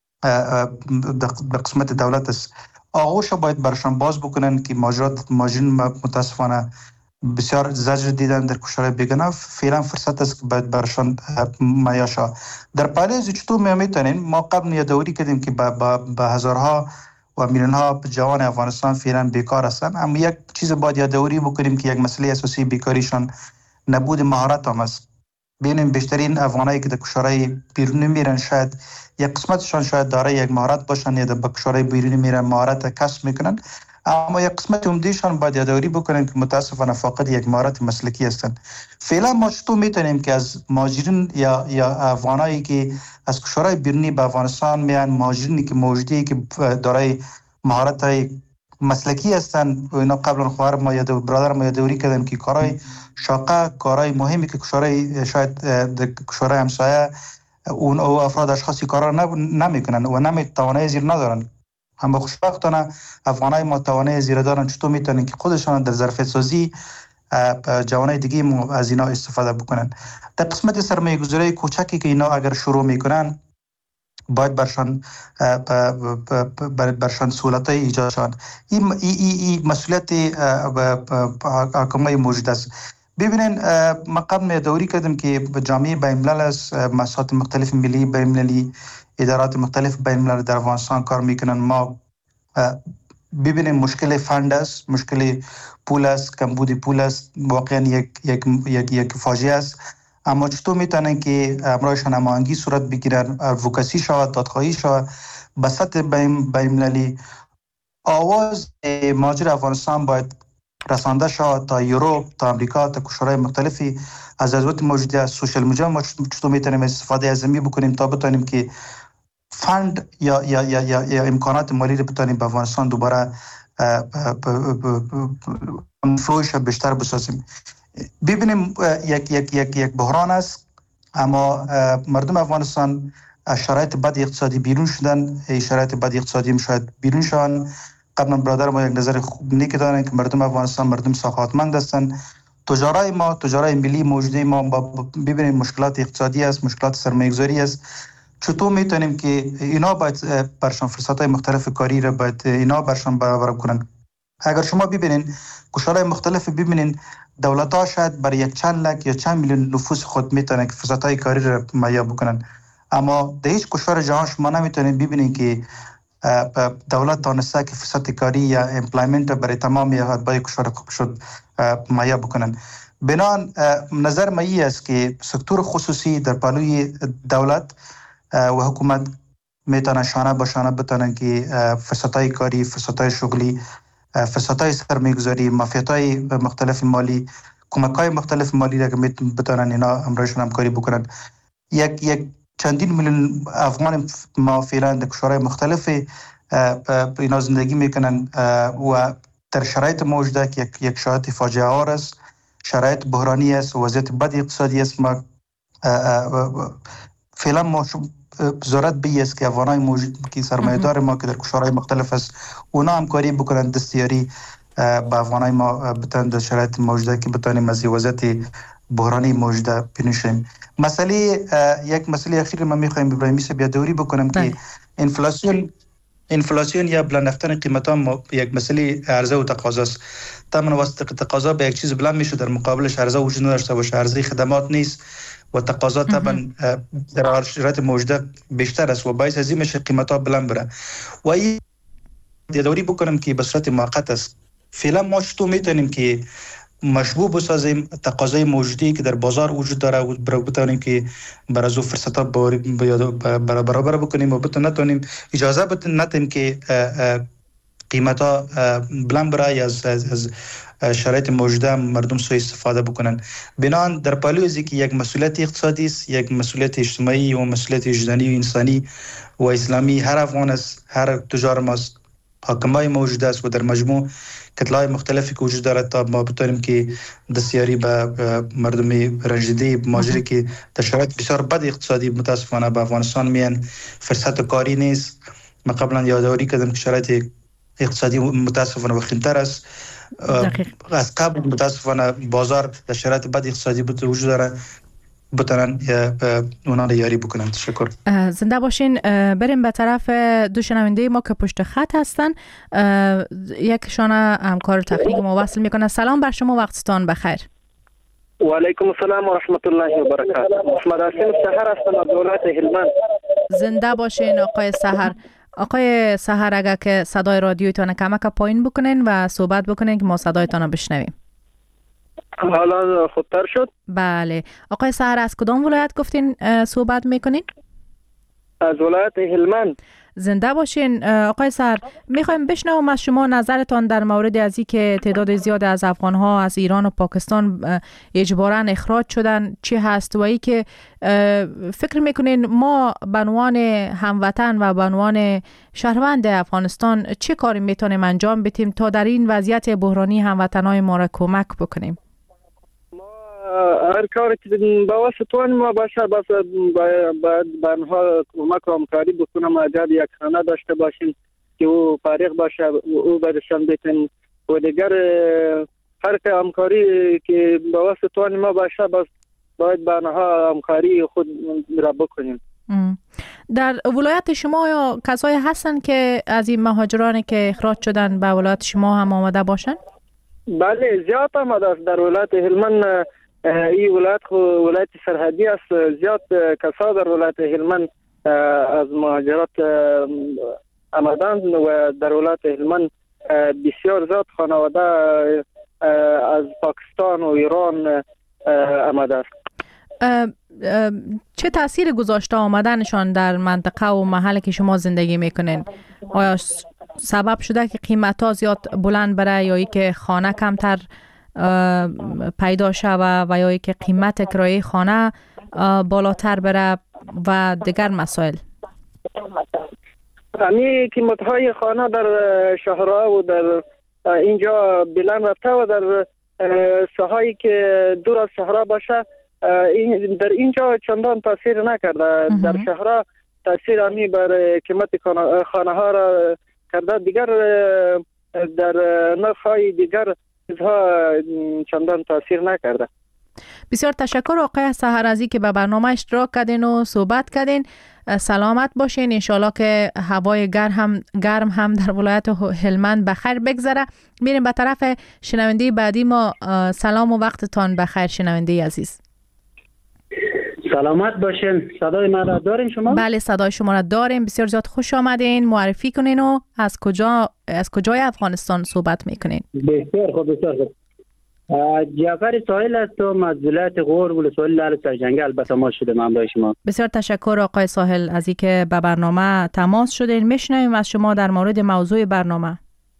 در قسمت دولت است. آغوش باید برشان باز بکنن که ماجرات ماجرین متاسفانه بسیار زجر دیدن در کشورهای بیگانه. فعلا فرصت است که باید برشان میاشا در پهلوی چطور میتونیم. ما قبل یادآوری کردیم که به هزارها و میلیونها جوان افغانستان فعلا بیکار هستند، اما یک چیز باید یادآوری بکنیم که یک مسئله اساسی بیکاریشان نبود مهارت هم است. ببینیم بیشترین افغانایی که در کشورهای بیرونی میرن شاید یک قسمتشان شاید دارای یک مهارت باشن یا در کشورهای بیرونی میرن مهارت کسب میکنن، اما یک قسمت عمدهشان باید یادآوری بکنن که متاسفانه فقط یک مهارت مسلکی هستند. فعلا ما چطور میتونیم که از مهاجرین یا یا افغانایی که از کشورهای بیرونی به افغانستان میان، مهاجرینی که موجودی که دارای مهارت مسلکی هستند و اینا قبلا خواهر ما یاد برادر ما یادآوری کردن که کارهای شاقه، کارهای مهمی که کشورهای شاید در کشورهای همسایه اون او افراد اشخاصی کارا نمیکنن و نمیتوانه زیر ندارن. اما خوشبختانه افغانای ما توانه زیر دارن، چطور میتونن که خودشان در ظرفیت سازی جوانای دیگه از اینا استفاده بکنن. در قسمت سرمایه گذاری کوچکی که اینا اگر شروع میکنن باید برشان برشان سهولت‌های ایجاد شد. این این مسئولیت حکومت موجود است. ببینین ما قبل یادآوری کردم که جامعه بین‌الملل است، مؤسسات مختلف ملی بین‌المللی، ادارات مختلف بین‌الملل در افغانستان کار میکنن. ما ببینیم مشکل فند است، مشکل پول است، کمبود پول است، واقعا یک یک یک یک فاجعه است. اما چطور میتونن که امرایشان هماهنگی صورت بگیرن، ادوکاسی شود، دادخواهی شود به سطح بین‌المللی. آواز مهاجر افغانستان باید رسانده شود تا یوروپ، تا امریکا، تا کشورهای مختلفی. از ضرورت موجودی از سوشال میدیا ما چطور میتونیم استفاده از زمین بکنیم تا بتونیم که فند یا یا یا یا, یا امکانات مالی رو بتونیم به افغانستان دوباره فلوش بیشتر بسازیم. ببینیم یک یک یک یک بحران است، اما مردم افغانستان از شرایط بد اقتصادی بیرون شدن. شرایط بد اقتصادی شاید بیرون شدن. قبلا برادر ما یک نظر خوب نیک دارن که مردم افغانستان مردم سخاوتمند هستند. تجارای ما تجارای ملی موجوده ما ببینیم مشکلات اقتصادی است، مشکلات سرمایه‌گذاری است. چطور میتونیم که اینا باید برشان فرصت‌های مختلف کاری را باید اینا برشان برابر کنن؟ اگر شما ببینین کشورهای مختلف ببینین دولت‌ها شاید برای یک چند لک یا چند میلیون نفوس خود میتونن که فرصت‌های کاری را مهیا بکنن، اما در هیچ کشور جهان شما نمیتونین ببینین که دولت دانسته که فرصت کاری یا امپلایمنت برای تمام اعضای کشور خوب شد مهیا بکنن. بنان نظر من است که سکتور خصوصی در پالوی دولت و حکومت میتونه شانه به شانه بتونن که فرصت‌های کاری، فرصت‌های شغلی، فرصت‌های سرمایه‌گذاری، مافیات‌های مختلف مالی، کمک‌های مختلف مالی را که بتونن اینا همراهشون همکاری بکنن. یک یک چندین میلیون افغان ما فعلا در کشورهای مختلف اینا زندگی میکنن و در شرایط موجوده که یک یک شرایط فاجعه آور است، شرایط بحرانی است، وضعیت بد اقتصادی است. ما فعلا ما ضرورت به است که افغانای موجود که سرمایه‌دار ما که در کشورهای مختلف است اونا همکاری بکنن، دستیاری با افغانای ما بتوان در شرایط موجوده که بتوانیم از وضعیت بحرانی موجوده بنوشیم. مسئله یک مسئله اخیر ما میخوایم ابراهیمی صاحب یادآوری بکنم که انفلاسیون انفلاسیون یا بلند رفتن قیمت ها یک مسئله عرضه و تقاضا است. طبعا واسه تقاضا به یک چیز بلند میشه در مقابلش عرضه وجود نداشته باشه، عرضه خدمات نیست و تقاضا طبعا در شرایط موجوده بیشتر است و باعث از این میشه قیمت ها بلند بره. و این یادآوری بکنم که به صورت موقت است. فعلا ما چطور میتونیم که مشبوع بسازیم تقاضای موجودی که در بازار وجود داره و بتونیم که بر از او فرصت‌ها برابر بکنیم و بتونیم اجازه بدیم که قیمت‌ها بلند برای از از شرایط موجوده مردم سوء استفاده بکنن. بنابراین در پالوی از که یک مسئولیت اقتصادی است، یک مسئولیت اجتماعی و مسئولیت وجدانی و انسانی و اسلامی هر افغان است، هر تجار ماست، حاکمای موجود است و در مجموع کتلای مختلفی که وجود دارد تا ما بتونیم که دستیاری به مردم رنجیده ماجری که در شرایط بسیار بد اقتصادی متاسفانه به افغانستان میان فرصت کاری نیست. ما قبلا یادآوری کردم که شرایط اقتصادی متاسفانه وخیم‌تر است. از قبل متاسفانه بازار در شرایط بد اقتصادی وجود داره، بتونن اونا رو یاری بکنن. تشکر. زنده باشین. بریم به طرف دو شنونده ما که پشت خط هستن. یکشان همکار تخریج ما وصل میکنه. سلام بر شما، وقتتان بخیر. و علیکم السلام و رحمت الله و برکاته. محمد حسین سحر هستم از ولایت هلمند. زنده باشین آقای سحر. آقای سحر اگر که صدای رادیویتان کمک پایین بکنین و صحبت بکنین که ما صدایتان رو بشنویم. حالا خودتر شد؟ بله. آقای سحر از کدام ولایت گفتین صحبت میکنین؟ از ولایت هلمند. زنده باشین آقای سحر. میخوایم بشنویم از شما نظرتان در مورد از این که تعداد زیاد از افغانها از ایران و پاکستان اجباراً اخراج شدن چی هست و ای که فکر میکنین ما به عنوان هموطن و به عنوان شهروند افغانستان چه کاری میتونیم انجام بدیم تا در این وضعیت بحرانی هموطنای ما را کمک بکنیم؟ هر کاری که با واسطه ما باشه باید به آنها کمک و همکاری بکنم. اگر یک خانه داشته باشیم که او فارغ باشه او برشان بتن و دیگر هر که همکاری که با واسطه ما باشه باید به آنها همکاری خود را بکنیم. در ولایت شما یا کسایی هستن که از این مهاجرانی که اخراج شدن به ولایت شما هم آمده باشن؟ بله زیاد آمده است. در ولایت هلمند این ولایت ولایت سرحدی است. زیاد کسا در ولایت هلمند از مهاجرت آمدند و در ولایت هلمند بسیار زیاد خانواده از پاکستان و ایران آمده است. چه تاثیر گذاشته آمدنشان در منطقه و محلی که شما زندگی میکنین؟ آیا سبب شده که قیمت ها زیاد بلند بره یا ای که خانه کمتر پیدا شوه و یا ای که قیمت کرایه خانه بالاتر بره و دیگر مسائل؟ همین قیمت‌های خانه در شهرها و در اینجا بلند رفته و در ساحایی که دور از شهرها باشه این در اینجا چندان تاثیر نکرده. در شهرها تاثیر همی بر قیمت خانه ها را کرده. دیگر در نرخ‌های دیگر چیزها چندان تاثیر نکرده. بسیار تشکر آقای سحر از که به برنامه اشتراک کردین و صحبت کردین. سلامت باشین. انشالله که هوای گرم هم, گرم هم در ولایت هلمند بخیر بگذره. میریم به طرف شنونده بعدی ما. سلام و وقتتان بخیر شنونده عزیز. سلامت باشین. صدای من را دارین شما؟ بله صدای شما را داریم. بسیار زیاد خوش آمدین. معرفی کنین و از کجا از کجای افغانستان صحبت میکنین؟ بسیار خوب بسیار خوب. جعفر ساحل هستم از ولایت غور ولسوالی لعل سرجنگل. البته ما شده من با شما. بسیار تشکر آقای ساحل از اینکه به برنامه تماس شدین. میشنویم از شما در مورد موضوع برنامه.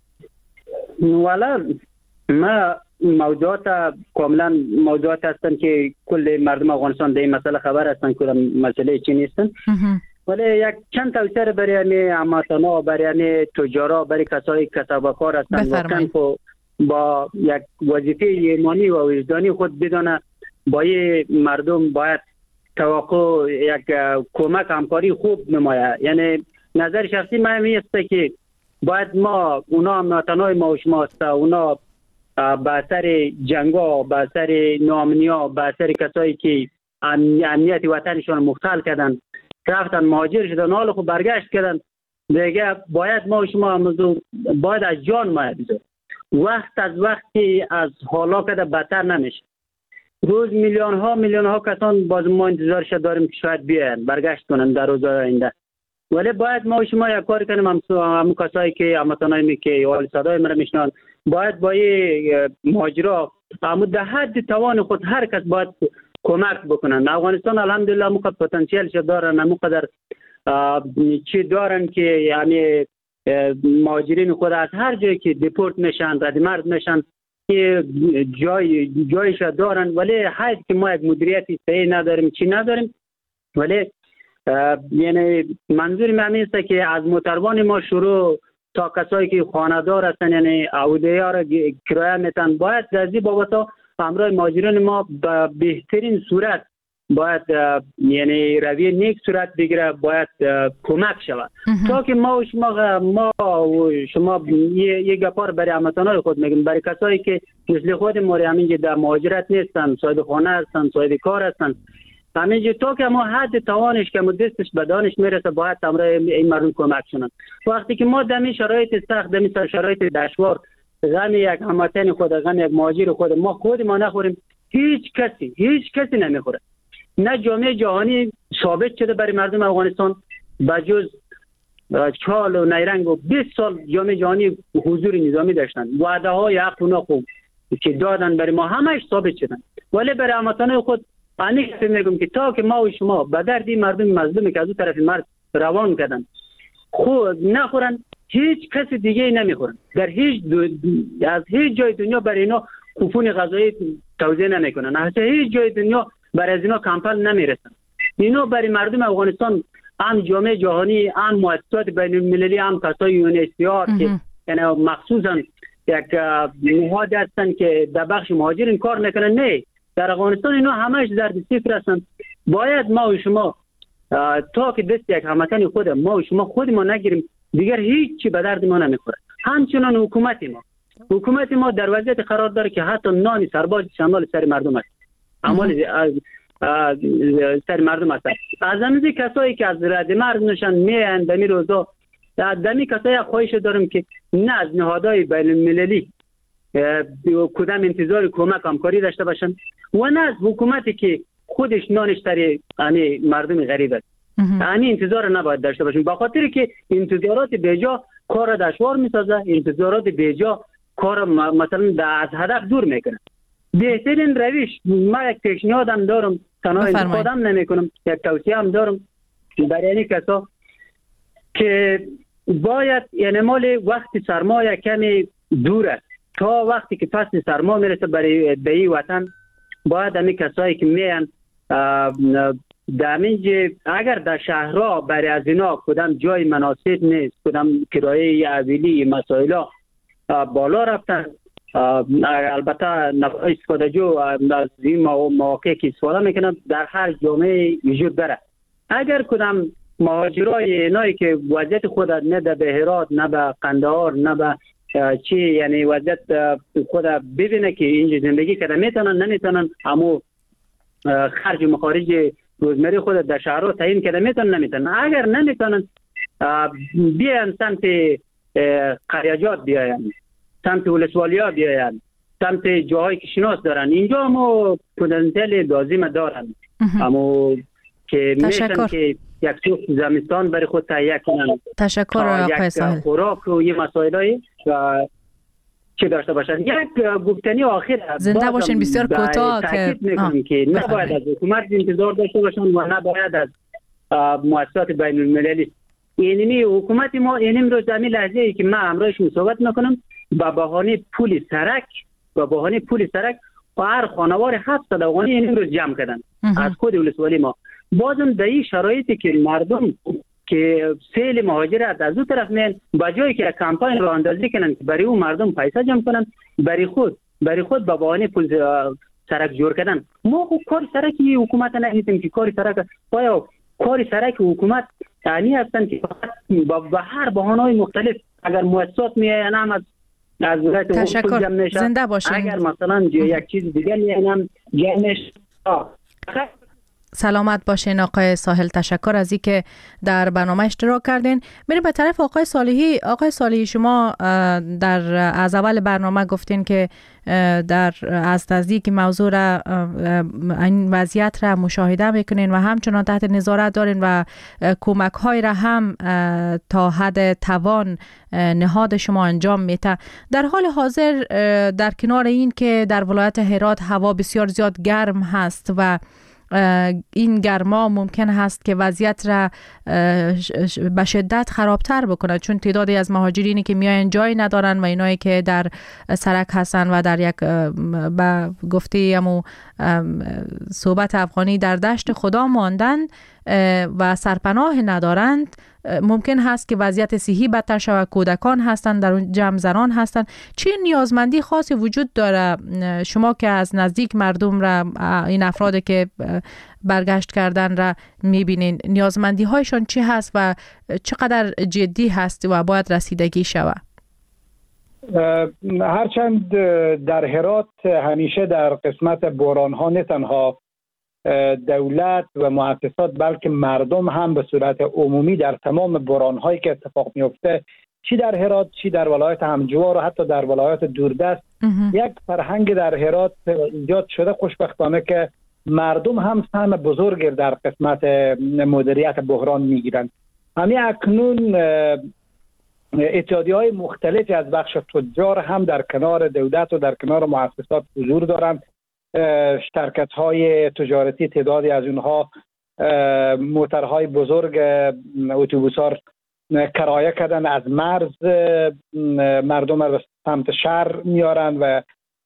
والا ما موضوعات کاملا موضوعات هستن که کل مردم افغانستان در این مسئله خبر هستن که مسئله چی نیستن. ولی یک چند توصیه برای هموطنا برای تجارا برای کسایی که کسب‌وکار هستن واقعا با یک وظیفه ایمانی و وجدانی خود بدانه با مردم باید توقع یک کمک همکاری خوب نمایه. یعنی نظر شخصی من می است که باید ما اونا هموطنای ما و شما است اونا به اثر جنگا به اثر ناامنیا به اثر کسایی که امنیت وطنشان مختل کردن رفتن مهاجر شدن حال خود برگشت کردن دیگه باید ما و شما موضوع باید از جان مایه بذاریم. وقت از وقتی از حالا کده بدتر نمیشه. روز میلیون ها میلیون ها کسان باز ما انتظارش داریم که شاید بیاین برگشت کنن در روزهای آینده. ولی باید ما و شما یک کار کنیم همون کسایی که هموطنایی که حال صدای من میشنن باید با یه ماجرا همون در حد توان خود هر کس باید کمک بکنن. افغانستان الحمدلله موقع پتانسیلش دارن موقع چی دارن که یعنی مهاجرین خود از هر جایی که دیپورت میشن ردمرد میشن که جای جایش دارن ولی حد که ما یک مدیریتی صحیح نداریم چی نداریم. ولی یعنی منظور من است که از متروان ما شروع تا کسایی که خانه‌دار هستن یعنی اودیا را کرایه میتن باید از این بابتا همراه مهاجرین ما به بهترین صورت باید یعنی رویه نیک صورت بگیره باید کمک شود تا که ما و شما ما و شما یه, یه گپار برای هموطنان خود میگیم برای کسایی که مثل خود ما همینجا در مهاجرت نیستن صاحب خانه هستن صاحب کار هستن همینجا تا که ما حد توانش که ما دستش به دانش میرسه باید همراه این مردم کمک شدن. وقتی که ما در شرایط سخت در شرایط دشوار غم یک هموطن خود غم یک مهاجر خود ما خود ما نخوریم هیچ کسی هیچ کسی نمیخوره. نه جامعه جهانی ثابت شده برای مردم افغانستان بجز چال و نیرنگ و بیست سال جامعه جهانی حضور نظامی داشتن وعده های حق و ناخوب که دادن برای ما همش ثابت شدن. ولی برای هموطنان خود امی که میگم که تا که ما و شما به دردی مردم مظلومی که از اون طرف مرد روان کردن خود نخورن هیچ کس دیگه نمیخورن. در هیچ دو... از هیچ جای دنیا برای اینا کوپون غذایی توزیع نمیکنن. از هیچ جای دنیا برای از اینا کمپل نمیرسن. اینا برای مردم افغانستان هم جامعه جهانی هم مؤسسات بین المللی هم کسای یونسیار که یعنی مخصوصا یک نهاد هستن که در بخش مهاجرین کار میکنن نه در افغانستان اینا همش در صفر هستن. باید ما و شما تا که دست یک هموطن خود ما و شما خود ما نگیریم دیگر هیچ چی به درد ما نمیخوره. همچنان حکومت ما حکومت ما در وضعیت قرار داره که حتی نان سرباز شمال سر مردم است اعمال سر مردم است. از همین کسایی که از رد مرز نشن میان دمی روزا دمی کسایی خواهش دارم که نه از نهادهای بین المللی کدام انتظار کمک همکاری داشته باشن و نه از حکومتی که خودش نانش تر یعنی مردم غریب است یعنی انتظار نباید داشته باشن به خاطر که انتظارات بیجا کار دشوار میسازه انتظارات بیجا کار مثلا از هدف دور میکنه. بهترین روش ما یک پیشنهادم دارم تنها انتقادم نمیکنم یک توصیه هم دارم برای این کسا که باید یعنی مال وقت سرمایه کمی دوره تا وقتی که فصل سرما میرسه برای به این وطن باید همین کسایی که میان دمیج اگر در شهرها برای از اینا کدام جای مناسب نیست، کدام کرایه اویلی مسائل بالا رفتن، البته استفاده جو از این مواقع که استفاده میکنن در هر جامعه وجود داره. اگر کدام مهاجرای اینایی که وضعیت خود نه به هرات نه به قندهار نه به چی، یعنی وضعیت خود ببینه که اینجا زندگی کرده میتونن نمیتونن همو خرج و مخارج روزمره خود در شهرها تعیین کرده میتونن نمیتونن. اگر نمیتونن بیاین سمت قریجات، بیاین سمت ولسوالی‌ها، بیاین سمت جاهایی که شناس دارن. اینجا همو پتانسیل لازم دارن، همو که میشن که یک سوخت زمستان برای خود تهیه کنن. تشکر آقای ساحل. خوراک و یه مسائلی چه داشته باشن. یک گفتنی آخر زنده باشین، بسیار کوتاه که میکنم که نباید از حکومت انتظار داشته باشن و نباید از مؤسسات بین المللی. اینمی حکومت ما اینم روز در لحظه ای که من امروز صحبت میکنم با بهانه پول سرک با بهانه پول سرک هر خانوار هفتصد افغانی اینم روز جمع کردن از خود ولسوالی ما. بازم در این شرایطی که مردم که سیل مهاجرت از اون طرف میان، با جایی که کمپاین رو اندازی کنن که برای اون مردم پیسه جمع کنن، برای خود برای خود با بهانه پول سرک جور کردن. ما خود کار سرکی حکومت نمیتونیم که کار سرک پایا کار سرک حکومت یعنی هستن که با هر بهانه‌های مختلف اگر مؤسسات میان هم از از تشکر، زنده باشین. اگر مثلا یک چیز دیگه میان جمعش سلامت باشین آقای ساحل. تشکر از اینکه در برنامه اشتراک کردین. میریم به طرف آقای صالحی. آقای صالحی، شما در از اول برنامه گفتین که در از نزدیک موضوع را این وضعیت را مشاهده میکنین و همچنان تحت نظارت دارین و کمک های را هم تا حد توان نهاد شما انجام میده. در حال حاضر در کنار این که در ولایت هرات هوا بسیار زیاد گرم هست و این گرما ممکن هست که وضعیت را به شدت خرابتر بکنه، چون تعدادی از مهاجرینی که میاین جای ندارن و اینایی که در سرک هستن و در یک به گفته امو صحبت افغانی در دشت خدا ماندن و سرپناه ندارند، ممکن هست که وضعیت صحی بدتر شود. کودکان هستند در اون جمع زنان هستند. چه نیازمندی خاصی وجود داره؟ شما که از نزدیک مردم را، این افرادی که برگشت کردن را میبینین، نیازمندی هایشان چی هست و چقدر جدی هست و باید رسیدگی شود؟ هرچند در هرات همیشه در قسمت بحران ها نه تنها دولت و مؤسسات بلکه مردم هم به صورت عمومی در تمام بحران هایی که اتفاق میفته، چی در هرات چی در ولایت همجوار و حتی در ولایت دوردست، یک فرهنگ در هرات ایجاد شده خوشبختانه که مردم هم سهم بزرگ در قسمت مدیریت بحران میگیرند. همین اکنون اتحادیه‌های مختلفی از بخش تجار هم در کنار دولت و در کنار مؤسسات حضور دارند. شرکت های تجارتی تعدادی از اونها موترهای بزرگ اتوبوس‌ها کرایه کردن، از مرز مردم رو به سمت شهر میارن و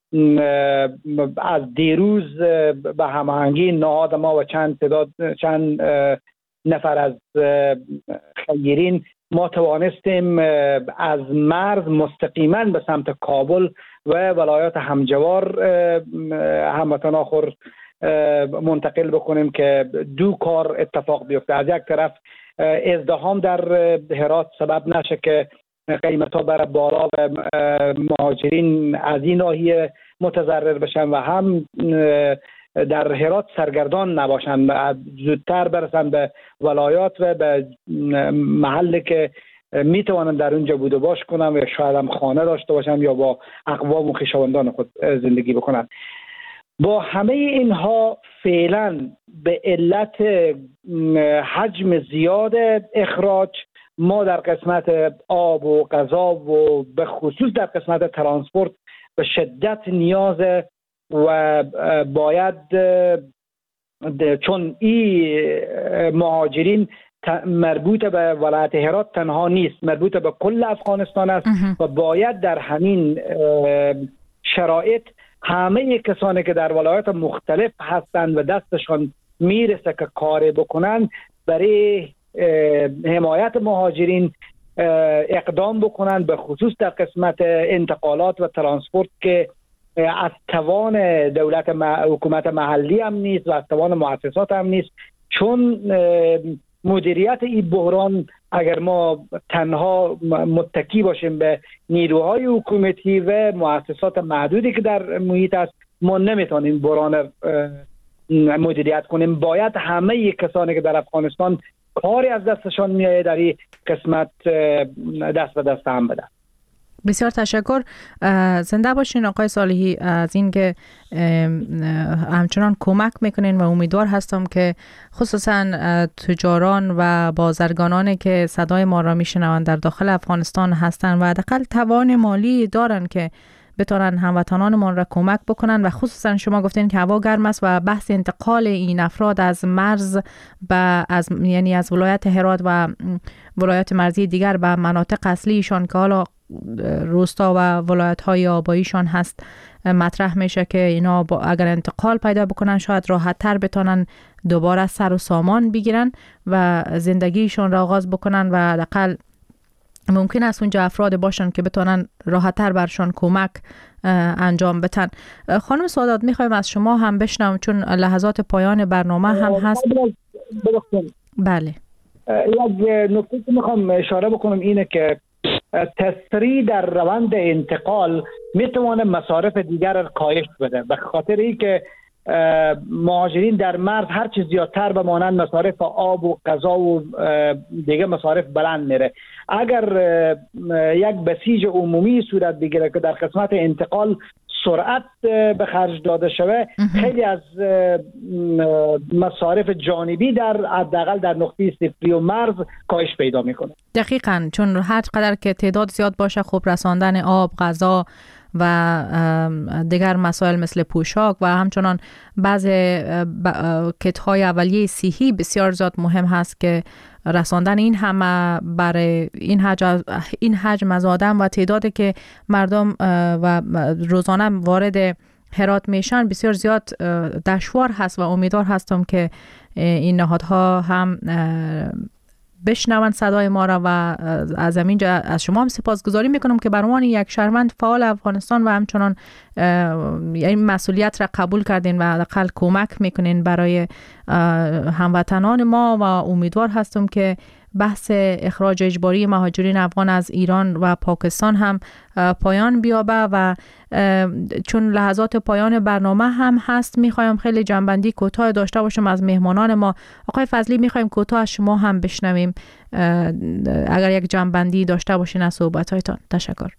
از دیروز به هماهنگی نهاد ما و چند تعداد چند نفر از خیرین ما توانستیم از مرز مستقیما به سمت کابل و ولایات همجوار هموطن آخر منتقل بکنیم که دو کار اتفاق بیفته. از یک طرف ازدحام در هرات سبب نشه که قیمت ها بره بالا و مهاجرین از این ناحیه متضرر بشن و هم در هرات سرگردان نباشن، زودتر برسن به ولایات و به محلی که می توانند در اونجا بود و باش کنن و شاید هم خانه داشته باشن یا با اقوام و خویشاوندان خود زندگی بکنن. با همه اینها فعلا به علت حجم زیاد اخراج ما در قسمت آب و غذا و به خصوص در قسمت ترانسپورت به شدت نیاز و باید چون این مهاجرین مربوط به ولایت هرات تنها نیست، مربوط به کل افغانستان است و باید در همین شرایط همه کسانی که در ولایات مختلف هستند و دستشان میرسه که کار بکنن برای حمایت مهاجرین اقدام بکنن، به خصوص در قسمت انتقالات و ترانسپورت که از توان دولت حکومت محلی هم نیست و از توان مؤسسات هم نیست. چون مدیریت این بحران اگر ما تنها متکی باشیم به نیروهای حکومتی و مؤسسات محدودی که در محیط است، ما نمیتونیم بحران مدیریت کنیم. باید همه کسانی که در افغانستان کاری از دستشان میاد در این قسمت دست به دست هم بدن. بسیار تشکر. زنده باشین آقای صالحی از این که همچنان کمک میکنین و امیدوار هستم که خصوصا تجاران و بازرگانانی که صدای ما را میشنوند در داخل افغانستان هستند و حداقل توان مالی دارن که بتونن هموطنانمان را کمک بکنن و خصوصا شما گفتین که هوا گرم است و بحث انتقال این افراد از مرز به از یعنی از ولایت هرات و ولایت مرزی دیگر به مناطق اصلیشان که حالا روستا و ولایت های آباییشان هست مطرح میشه که اینا اگر انتقال پیدا بکنن شاید راحت تر بتونن دوباره سر و سامان بگیرن و زندگیشون را آغاز بکنن و حداقل ممکن است اونجا افراد باشن که بتونن راحت تر برشان کمک انجام بدن. خانم سعادت میخوایم از شما هم بشنوم چون لحظات پایان برنامه هم هست. بله. یک نکته که میخوام اشاره بکنم اینه که تسریع در روند انتقال میتونه مصارف دیگر را کاهش بده، به خاطر اینکه مهاجرین در مرز هر چیز زیادتر بمانند مصارف آب و غذا و دیگه مصارف بلند میره. اگر یک بسیج عمومی صورت بگیره که در قسمت انتقال سرعت به خرج داده شده، خیلی از مصارف جانبی در حداقل در نقطه صفری و مرز کاهش پیدا میکنه. دقیقاً، چون هر قدر که تعداد زیاد باشه خب رساندن آب، غذا و دیگر مسائل مثل پوشاک و همچنان بعض کت‌های اولیه صحی بسیار زیاد مهم هست که رساندن این همه برای این حجم این حجم از آدم و تعدادی که مردم و روزانه وارد هرات میشن بسیار زیاد دشوار هست و امیدوار هستم که این نهادها هم بشنوند صدای ما را و از همینجا از شما هم سپاسگزاری میکنم که به عنوان یک شهروند فعال افغانستان و همچنان این مسئولیت را قبول کردین و حداقل کمک میکنین برای هموطنان ما و امیدوار هستم که بحث اخراج اجباری مهاجرین افغان از ایران و پاکستان هم پایان بیابه و چون لحظات پایان برنامه هم هست میخوایم خیلی جنبندی کوتاه داشته باشم از مهمانان ما. آقای فضلی میخوایم کوتاه از شما هم بشنویم اگر یک جنبندی داشته باشین از صحبت‌هایتان. تشکر.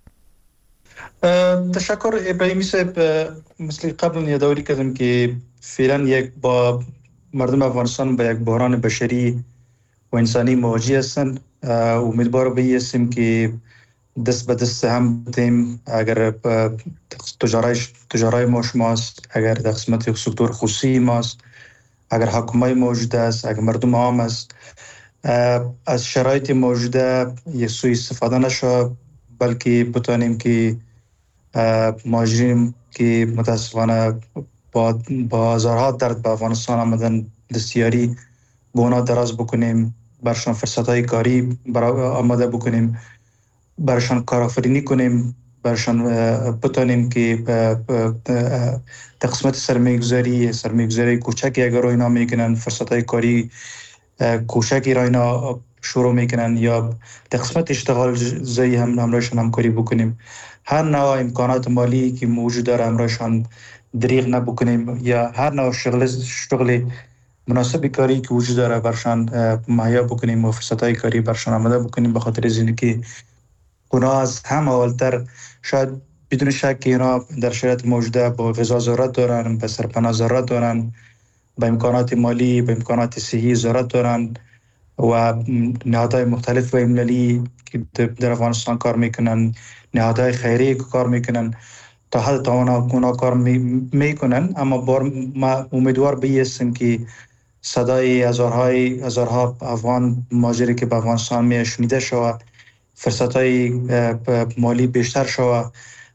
تشکر ابراهیمی صاحب. مثل قبل یادآوری کردم که فعلا یک با مردم افغانستان به یک بحران بشری و انسانی مواجه هستند. امیدوار به هستیم که دست به دست هم بدیم. اگر تجارای تجارای ما شماست، اگر در قسمت سکتور خصوصی ماست، اگر حکومت موجود است، اگر مردم عام است، از شرایط موجوده یک سوء استفاده نشه، بلکه بتانیم که مهاجرین که متاسفانه با با هزارها درد به افغانستان آمدن دستیاری به اونا دراز بکنیم، برشان فرصتهای کاری آماده بکنیم، برشان کارآفرینی کنیم، برشان بتانیم که در قسمت سرمایه‌گذاری سرمایه‌گذاری کوچکی اگر اینا میکنن، فرصتهای کاری کوچکی را اینا شروع میکنن یا در قسمت اشتغال زایی هم همراهشان همکاری بکنیم. هر نوع امکانات مالی که موجود داره همراهشان دریغ نبکنیم یا هر نوع شغل شغل مناسب کاری که وجود داره برشان مهیا بکنیم و فرصتهای کاری برشان آماده بکنیم، به خاطر از اینکه اونا از هم اولتر شاید بدون شک که اینا در شرایط موجوده با غذا ضرورت دارن، به سرپناه ضرورت دارن، به امکانات مالی، به امکانات صحی ضرورت دارن و نهادهای مختلف بین المللی که در افغانستان کار میکنن، نهادهای خیریه که کار میکنن تا حد تا اونا, اونا کار می، میکنن. اما بار ما امیدوار به هستیم که صدای هزارهای هزارها افغان مهاجری که به افغانستان می شنیده شود، فرصتهای مالی بیشتر شود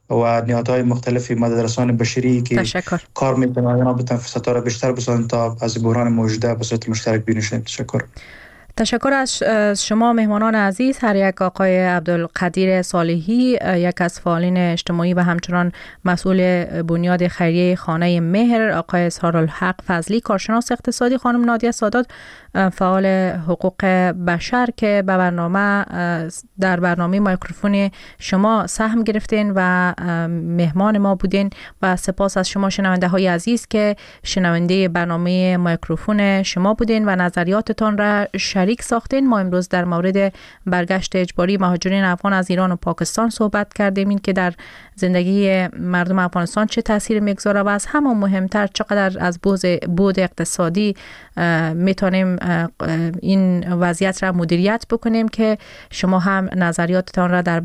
و نهادهای مختلفی مدرسان بشری که تشکر. کار میکنن اینا بتونن فرصت‌ها را بیشتر بسازن تا از بحران موجوده به صورت مشترک بینشیم. تشکر. تشکر از شما مهمانان عزیز، هر یک آقای عبدالقدیر صالحی، یک از فعالین اجتماعی و همچنان مسئول بنیاد خیریه خانه مهر، آقای اظهارالحق فضلی کارشناس اقتصادی، خانم نادیه سادات فعال حقوق بشر که به برنامه در برنامه مایکروفون شما سهم گرفتین و مهمان ما بودین و سپاس از شما شنونده های عزیز که شنونده برنامه مایکروفون شما بودین و نظریاتتان را شریک ساختین. ما امروز در مورد برگشت اجباری مهاجرین افغان از ایران و پاکستان صحبت کردیم، این که در زندگی مردم افغانستان چه تاثیر میگذاره و از همه مهمتر چقدر از بود اقتصادی میتونیم این وضعیت را مدیریت بکنیم که شما هم نظریاتتان را در